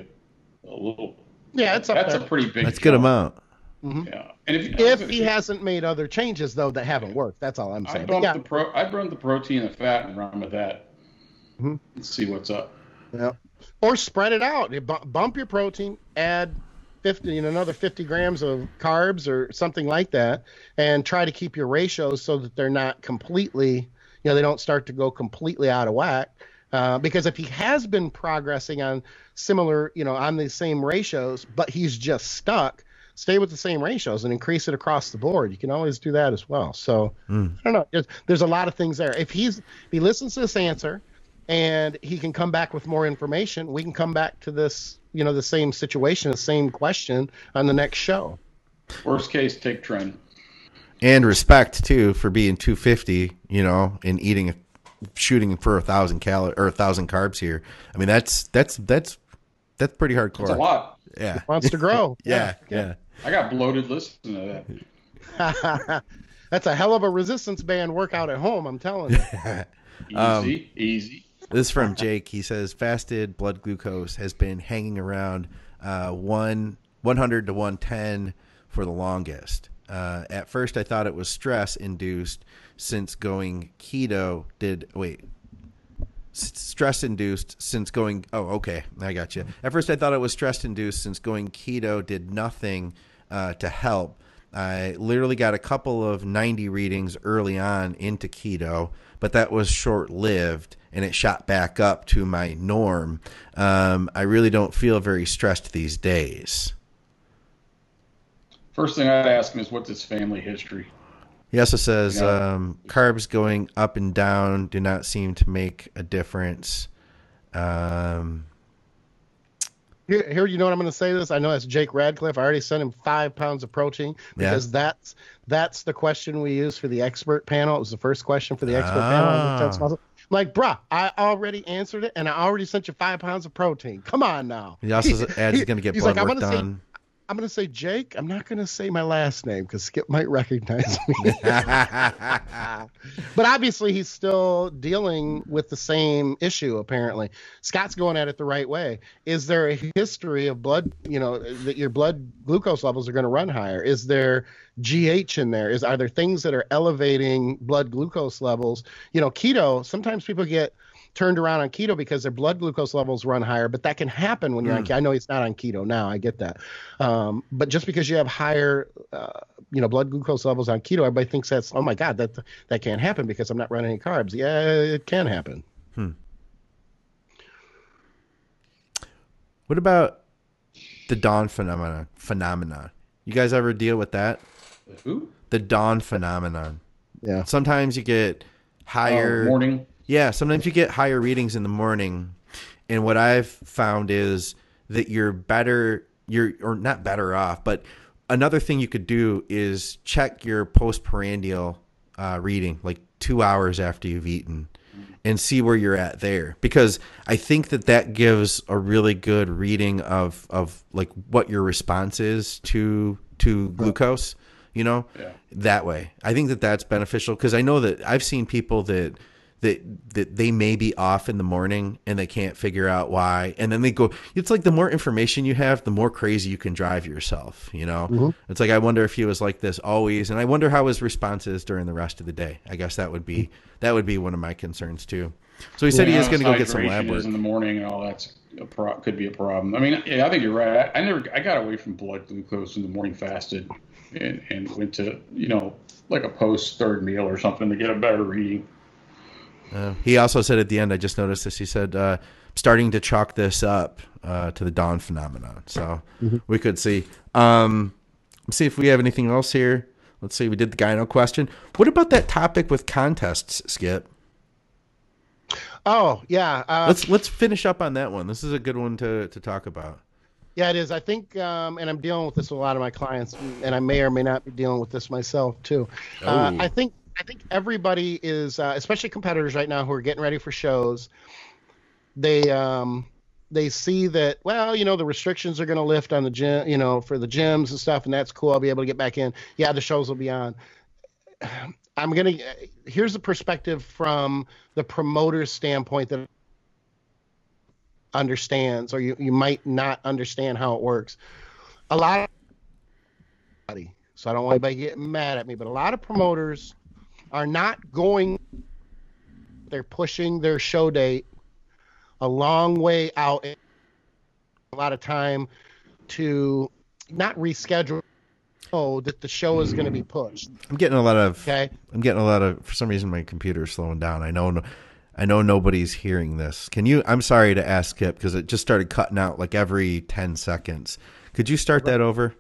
Yeah, it's up that's there. A pretty big. That's a good amount. Mm-hmm. Yeah, and if he hasn't made other changes though that haven't worked, that's all I'm saying. I'd run the protein and the fat and run with that. Mm-hmm. And see what's up. Yeah, or spread it out. Bump your protein, add 50, another 50 grams of carbs or something like that, and try to keep your ratios so that they're not completely, they don't start to go completely out of whack. Because if he has been progressing on similar, on the same ratios, but he's just stuck, stay with the same ratios and increase it across the board. You can always do that as well. So I don't know. There's a lot of things there. If he listens to this answer and he can come back with more information, we can come back to this, the same situation, the same question on the next show. Worst case, take trend. And respect too for being 250, and shooting for 1,000 calories or 1,000 carbs here. I mean, that's pretty hardcore. That's a lot. Yeah. It wants to grow. Yeah. I got bloated listening to that. That's a hell of a resistance band workout at home, I'm telling you. Easy. This is from Jake. He says fasted blood glucose has been hanging around 100 to 110 for the longest. At first, I thought it was stress-induced since going keto stress-induced since going... Oh, okay. I got you. At first, I thought it was stress-induced since going keto did nothing to help. I literally got a couple of 90 readings early on into keto, but that was short-lived, and it shot back up to my norm. I really don't feel very stressed these days. First thing I'd ask him is, what's his family history? He also says carbs going up and down do not seem to make a difference. Here, you know what I'm going to say this? I know that's Jake Radcliffe. I already sent him 5 pounds of protein because that's the question we used for the expert panel. It was the first question for the expert panel. I'm like, bruh, I already answered it, and I already sent you 5 pounds of protein. Come on now. He also adds he's going to get blood work done. I'm going to say Jake. I'm not going to say my last name because Skip might recognize me. But obviously, he's still dealing with the same issue, apparently. Scott's going at it the right way. Is there a history of blood, that your blood glucose levels are going to run higher? Is there GH in there? Are there things that are elevating blood glucose levels? Keto, sometimes people get turned around on keto because their blood glucose levels run higher, but that can happen when you're on keto. I know he's not on keto now. I get that. But just because you have higher, blood glucose levels on keto, everybody thinks that's, oh my God, that can't happen because I'm not running any carbs. Yeah, it can happen. What about the dawn phenomenon? You guys ever deal with that? Who? The dawn phenomenon. Yeah. Sometimes you get higher morning. Yeah, sometimes you get higher readings in the morning, and what I've found is that you're not better off, but another thing you could do is check your postprandial reading, like 2 hours after you've eaten, and see where you're at there, because I think that gives a really good reading of like what your response is to glucose, that way. I think that's beneficial, because I know that I've seen people that they may be off in the morning and they can't figure out why. And then they go, it's like the more information you have, the more crazy you can drive yourself, Mm-hmm. It's like, I wonder if he was like this always. And I wonder how his response is during the rest of the day. I guess that would be one of my concerns too. So he said he is going to go get some lab work in the morning, and all that's could be a problem. I mean, yeah, I think you're right. I got away from blood glucose in the morning, fasted and went to, like a post third meal or something to get a better reading. He also said at the end, I just noticed this, he said, starting to chalk this up to the dawn phenomenon. So we could see. Let's see if we have anything else here. Let's see. We did the gyno question. What about that topic with contests, Skip? Oh, yeah. Let's finish up on that one. This is a good one to talk about. Yeah, it is. I think, and I'm dealing with this with a lot of my clients, and I may or may not be dealing with this myself too. I think everybody is, especially competitors right now who are getting ready for shows. They see that, the restrictions are going to lift on the gym, for the gyms and stuff, and that's cool. I'll be able to get back in. Yeah, the shows will be on. Here's the perspective from the promoter's standpoint that understands, or you might not understand how it works. So I don't want anybody getting mad at me, but a lot of promoters are not they're pushing their show date a long way out, a lot of time to not reschedule, that the show is going to be pushed. I'm getting a lot of, for some reason my computer is slowing down. I know nobody's hearing this. I'm sorry to ask, Kip, because it just started cutting out like every 10 seconds. Could you start that over?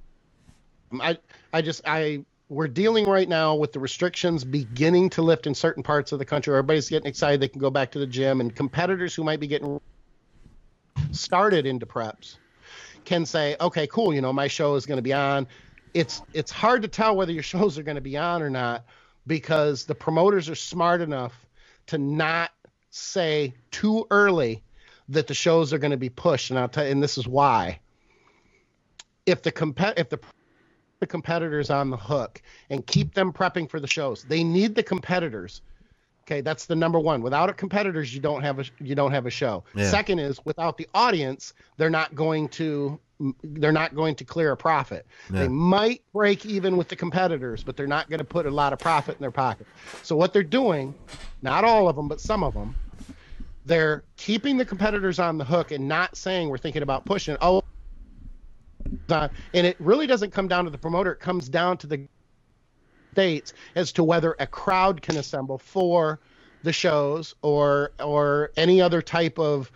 We're dealing right now with the restrictions beginning to lift in certain parts of the country. Everybody's getting excited. They can go back to the gym, and competitors who might be getting started into preps can say, okay, cool. My show is going to be on. It's hard to tell whether your shows are going to be on or not, because the promoters are smart enough to not say too early that the shows are going to be pushed. And I'll tell you, and this is why. If the competitors on the hook and keep them prepping for the shows, they need the competitors. Okay, that's the number one. Without competitors, you don't have a show. Yeah. Second is, without the audience, they're not going to clear a profit. Yeah. They might break even with the competitors, but they're not going to put a lot of profit in their pocket. So what they're doing, not all of them, but some of them, they're keeping the competitors on the hook and not saying we're thinking about pushing it. And it really doesn't come down to the promoter. It comes down to the states as to whether a crowd can assemble for the shows or any other type of,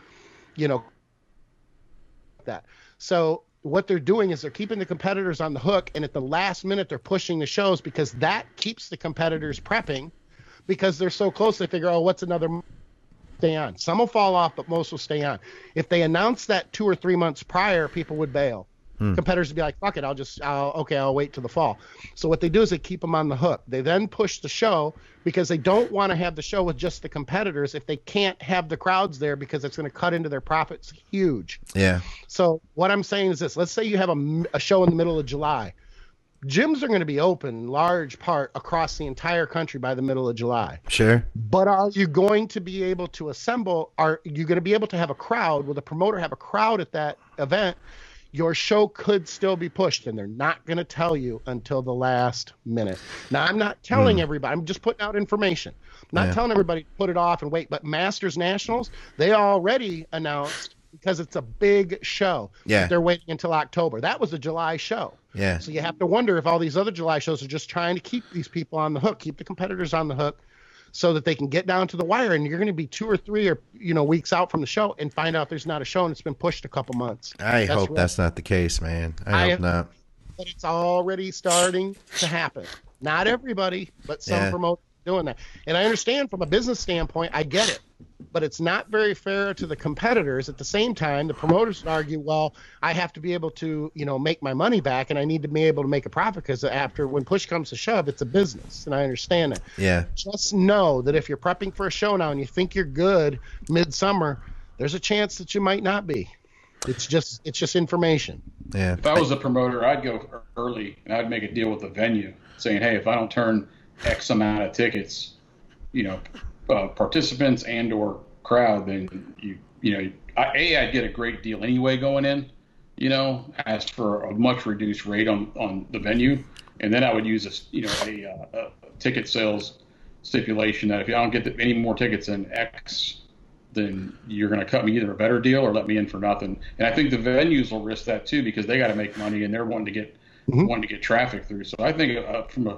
that. So what they're doing is they're keeping the competitors on the hook, and at the last minute they're pushing the shows, because that keeps the competitors prepping, because they're so close. They figure, what's another stay on. Some will fall off, but most will stay on. If they announce that 2 or 3 months prior, people would bail. Competitors would be like, fuck it, I'll wait till the fall. So what they do is they keep them on the hook. They then push the show because they don't want to have the show with just the competitors if they can't have the crowds there, because it's going to cut into their profits huge. Yeah. So what I'm saying is this. Let's say you have a show in the middle of July. Gyms are going to be open large part across the entire country by the middle of July. Sure. But are you going to be able to assemble? Are you going to be able to have a crowd? Will the promoter have a crowd at that event? Your show could still be pushed, and they're not going to tell you until the last minute. Now, I'm not telling everybody. I'm just putting out information. I'm not telling everybody to put it off and wait. But Masters Nationals, they already announced, because it's a big show, they're waiting until October. That was a July show. Yeah. So you have to wonder if all these other July shows are just trying to keep these people on the hook, keep the competitors on the hook, so that they can get down to the wire, and you're going to be 2 or 3 weeks out from the show and find out there's not a show and it's been pushed a couple months. I hope that's not the case, man. I hope not. But it's already starting to happen. Not everybody, but some promoters are doing that. And I understand from a business standpoint, I get it. But it's not very fair to the competitors. At the same time, the promoters would argue, well, I have to be able to, make my money back, and I need to be able to make a profit, because when push comes to shove, it's a business, and I understand that. Yeah. Just know that if you're prepping for a show now and you think you're good midsummer, there's a chance that you might not be. It's just information. Yeah. If I was a promoter, I'd go early and I'd make a deal with the venue saying, hey, if I don't turn X amount of tickets, participants and or crowd, then I'd get a great deal anyway going in, ask for a much reduced rate on the venue, and then I would use a ticket sales stipulation that if I don't get any more tickets than X, then you're going to cut me either a better deal or let me in for nothing. And I think the venues will risk that too, because they got to make money and they're wanting to get traffic through. So I think from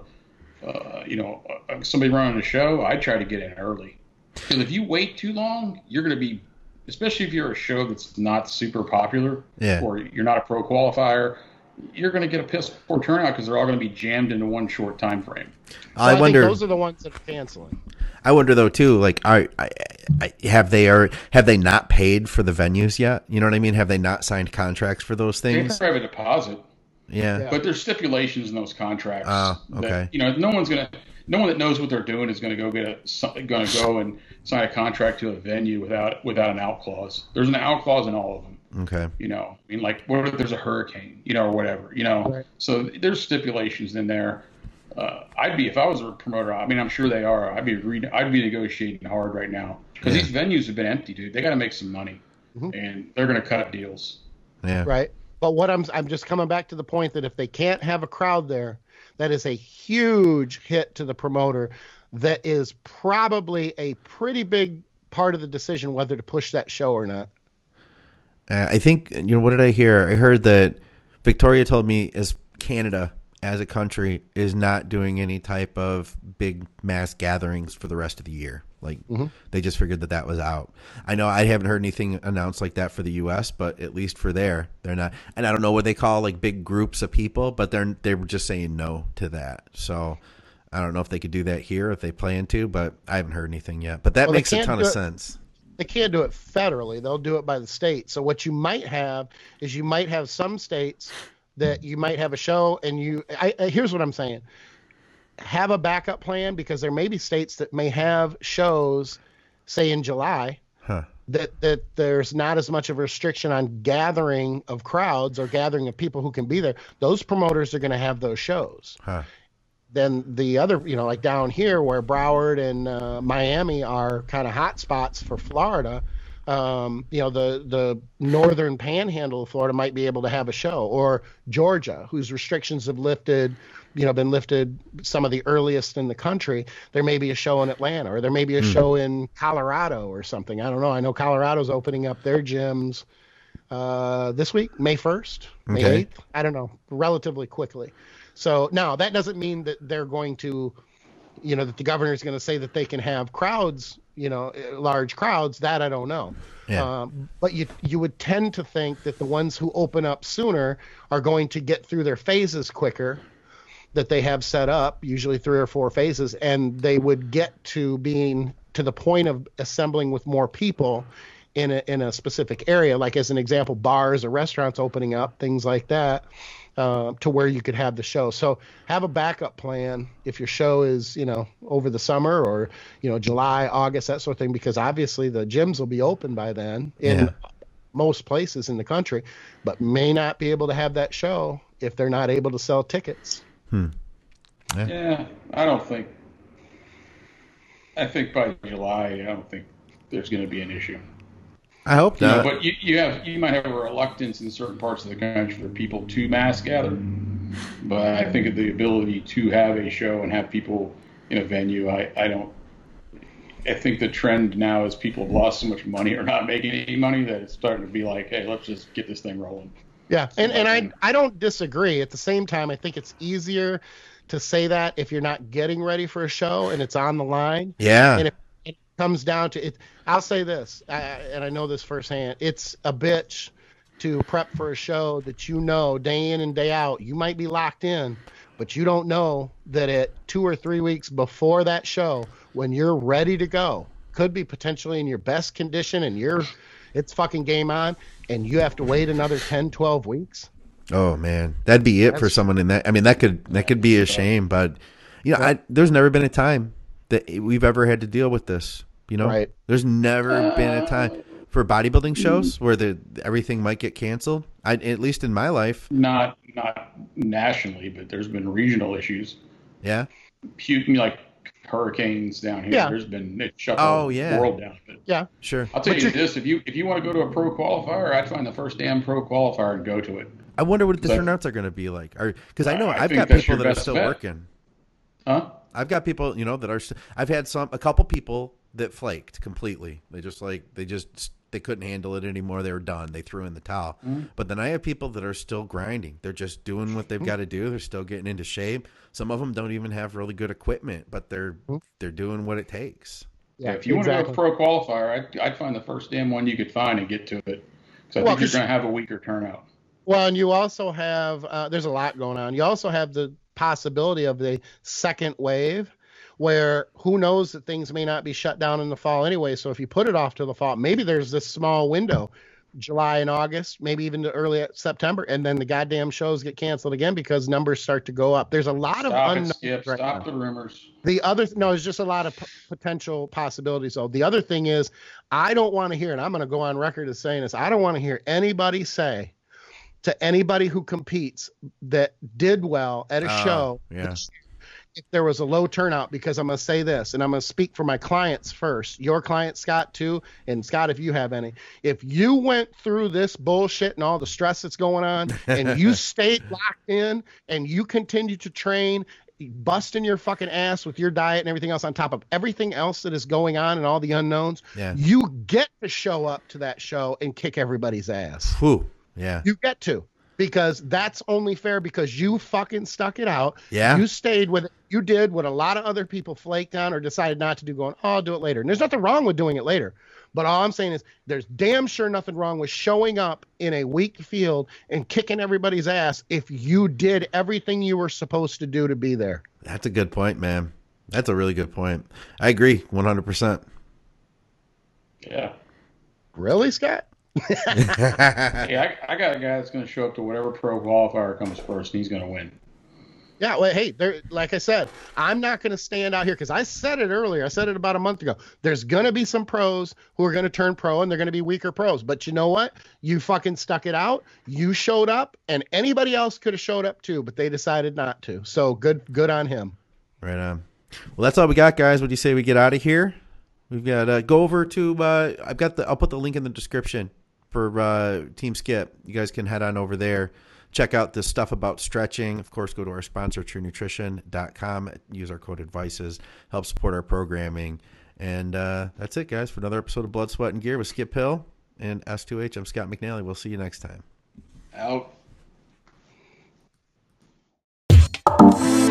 somebody running a show, I'd try to get in early. Because if you wait too long, you're going to be, especially if you're a show that's not super popular, or you're not a pro qualifier, you're going to get a piss poor turnout because they're all going to be jammed into one short time frame. So I wonder, think those are the ones that are canceling. I wonder though too, like, have they not paid for the venues yet? You know what I mean? Have they not signed contracts for those things? They have a deposit. Yeah. But there's stipulations in those contracts. Oh, okay. That, no one that knows what they're doing is going to go and sign a contract to a venue without an out clause. There's an out clause in all of them. Okay. What if there's a hurricane, or whatever, Right. So there's stipulations in there. If I was a promoter, I'm sure they are. I'd be negotiating hard right now, because these venues have been empty, dude. They got to make some money, and they're going to cut deals. Yeah. Right. But what I'm just coming back to the point that if they can't have a crowd there, that is a huge hit to the promoter. That is probably a pretty big part of the decision whether to push that show or not. I think, what did I hear? I heard that Victoria told me as Canada as a country is not doing any type of big mass gatherings for the rest of the year. Like they just figured that was out. I know I haven't heard anything announced like that for the U.S., but at least for they're not. And I don't know what they call like big groups of people, but they were just saying no to that. So I don't know if they could do that here if they plan to, but I haven't heard anything yet. But that makes a ton of sense. They can't do it federally. They'll do it by the state. So what you might have is some states that you might have a show, and here's what I'm saying. Have a backup plan, because there may be states that may have shows, say in July, that there's not as much of a restriction on gathering of crowds or gathering of people who can be there. Those promoters are going to have those shows. Then the other, like down here where Broward and Miami are kind of hot spots for Florida, the northern panhandle of Florida might be able to have a show, or Georgia, whose restrictions have been lifted some of the earliest in the country. There may be a show in Atlanta, or there may be a show in Colorado or something. I don't know. I know Colorado's opening up their gyms this week, May 1st, May 8th. I don't know, relatively quickly. So now that doesn't mean that they're going to, that the governor is going to say that they can have crowds, large crowds. That I don't know. Yeah. But you would tend to think that the ones who open up sooner are going to get through their phases quicker that they have set up, usually 3 or 4 phases, and they would get to being to the point of assembling with more people in a specific area, like as an example, bars or restaurants opening up, things like that, to where you could have the show. So have a backup plan if your show is, over the summer or, July, August, that sort of thing, because obviously the gyms will be open by then in most places in the country, but may not be able to have that show if they're not able to sell tickets. Yeah, I think by July, I don't think there's going to be an issue. I hope not. But you might have a reluctance in certain parts of the country for people to mass gather. But I think the ability to have a show and have people in a venue, I think the trend now is people have lost so much money or not making any money that it's starting to be like, hey, let's just get this thing rolling. Yeah, and I don't disagree. At the same time, I think it's easier to say that if you're not getting ready for a show and it's on the line. Yeah. And if it comes down to it, I'll say this, and I know this firsthand, it's a bitch to prep for a show that day in and day out, you might be locked in, but you don't know that at 2 or 3 weeks before that show, when you're ready to go, could be potentially in your best condition and it's fucking game on, and you have to wait another 10, 12 weeks. Oh man, that'd be it for someone in that. I mean, that could be a shame, but there's never been a time that we've ever had to deal with this. Right. There's never been a time for bodybuilding shows where everything might get canceled. At least in my life, not nationally, but there's been regional issues. Yeah, huge, like hurricanes down here. Yeah. There's been it shut the world down. But yeah, sure. I'll tell you this: if you want to go to a pro qualifier, I'd find the first damn pro qualifier and go to it. I wonder what the turnouts are going to be like. Because I know I've got people that are still working. Huh? I've got people, that are. I've had a couple people that flaked completely. They couldn't handle it anymore. They were done. They threw in the towel. Mm-hmm. But then I have people that are still grinding. They're just doing what they've got to do. They're still getting into shape. Some of them don't even have really good equipment, but they're doing what it takes. Yeah, if you want to go to pro qualifier, I'd find the first damn one you could find and get to it. So I think you're going to have a weaker turnout. Well, and you also have there's a lot going on. You also have the possibility of the second wave, where who knows that things may not be shut down in the fall anyway. So if you put it off to the fall, maybe there's this small window, July and August, maybe even to early September, and then the goddamn shows get canceled again because numbers start to go up. There's a lot of unknowns. Stop the rumors. There's just a lot of potential possibilities. So the other thing is, I don't want to hear, and I'm going to go on record as saying this, I don't want to hear anybody say to anybody who competes that did well at a show, if there was a low turnout, because I'm going to say this, and I'm going to speak for my clients first, your client, Scott, too, and Scott, if you have any. If you went through this bullshit and all the stress that's going on, and you stayed locked in, and you continue to train, busting your fucking ass with your diet and everything else on top of everything else that is going on and all the unknowns, you get to show up to that show and kick everybody's ass. Whew. Yeah. You get to, because that's only fair because you fucking stuck it out. Yeah. You stayed with it. You did what a lot of other people flaked on or decided not to do, going, oh, I'll do it later. And there's nothing wrong with doing it later. But all I'm saying is there's damn sure nothing wrong with showing up in a weak field and kicking everybody's ass if you did everything you were supposed to do to be there. That's a good point, man. That's a really good point. I agree 100%. Yeah. Really, Scott? Yeah, I got a guy that's going to show up to whatever pro qualifier comes first, and he's going to win. Yeah, well, hey, like I said, I'm not going to stand out here because I said it earlier. I said it about a month ago. There's going to be some pros who are going to turn pro, and they're going to be weaker pros. But you know what? You fucking stuck it out. You showed up, and anybody else could have showed up too, but they decided not to. So good on him. Right on. Well, that's all we got, guys. What do you say we get out of here? We've got go over to I'll put the link in the description for Team Skip. You guys can head on over there. Check out the stuff about stretching. Of course, go to our sponsor, TrueNutrition.com. Use our code ADVICES. Help support our programming. And that's it, guys, for another episode of Blood, Sweat, and Gear with Skip Hill and S2H. I'm Scott McNally. We'll see you next time. Out.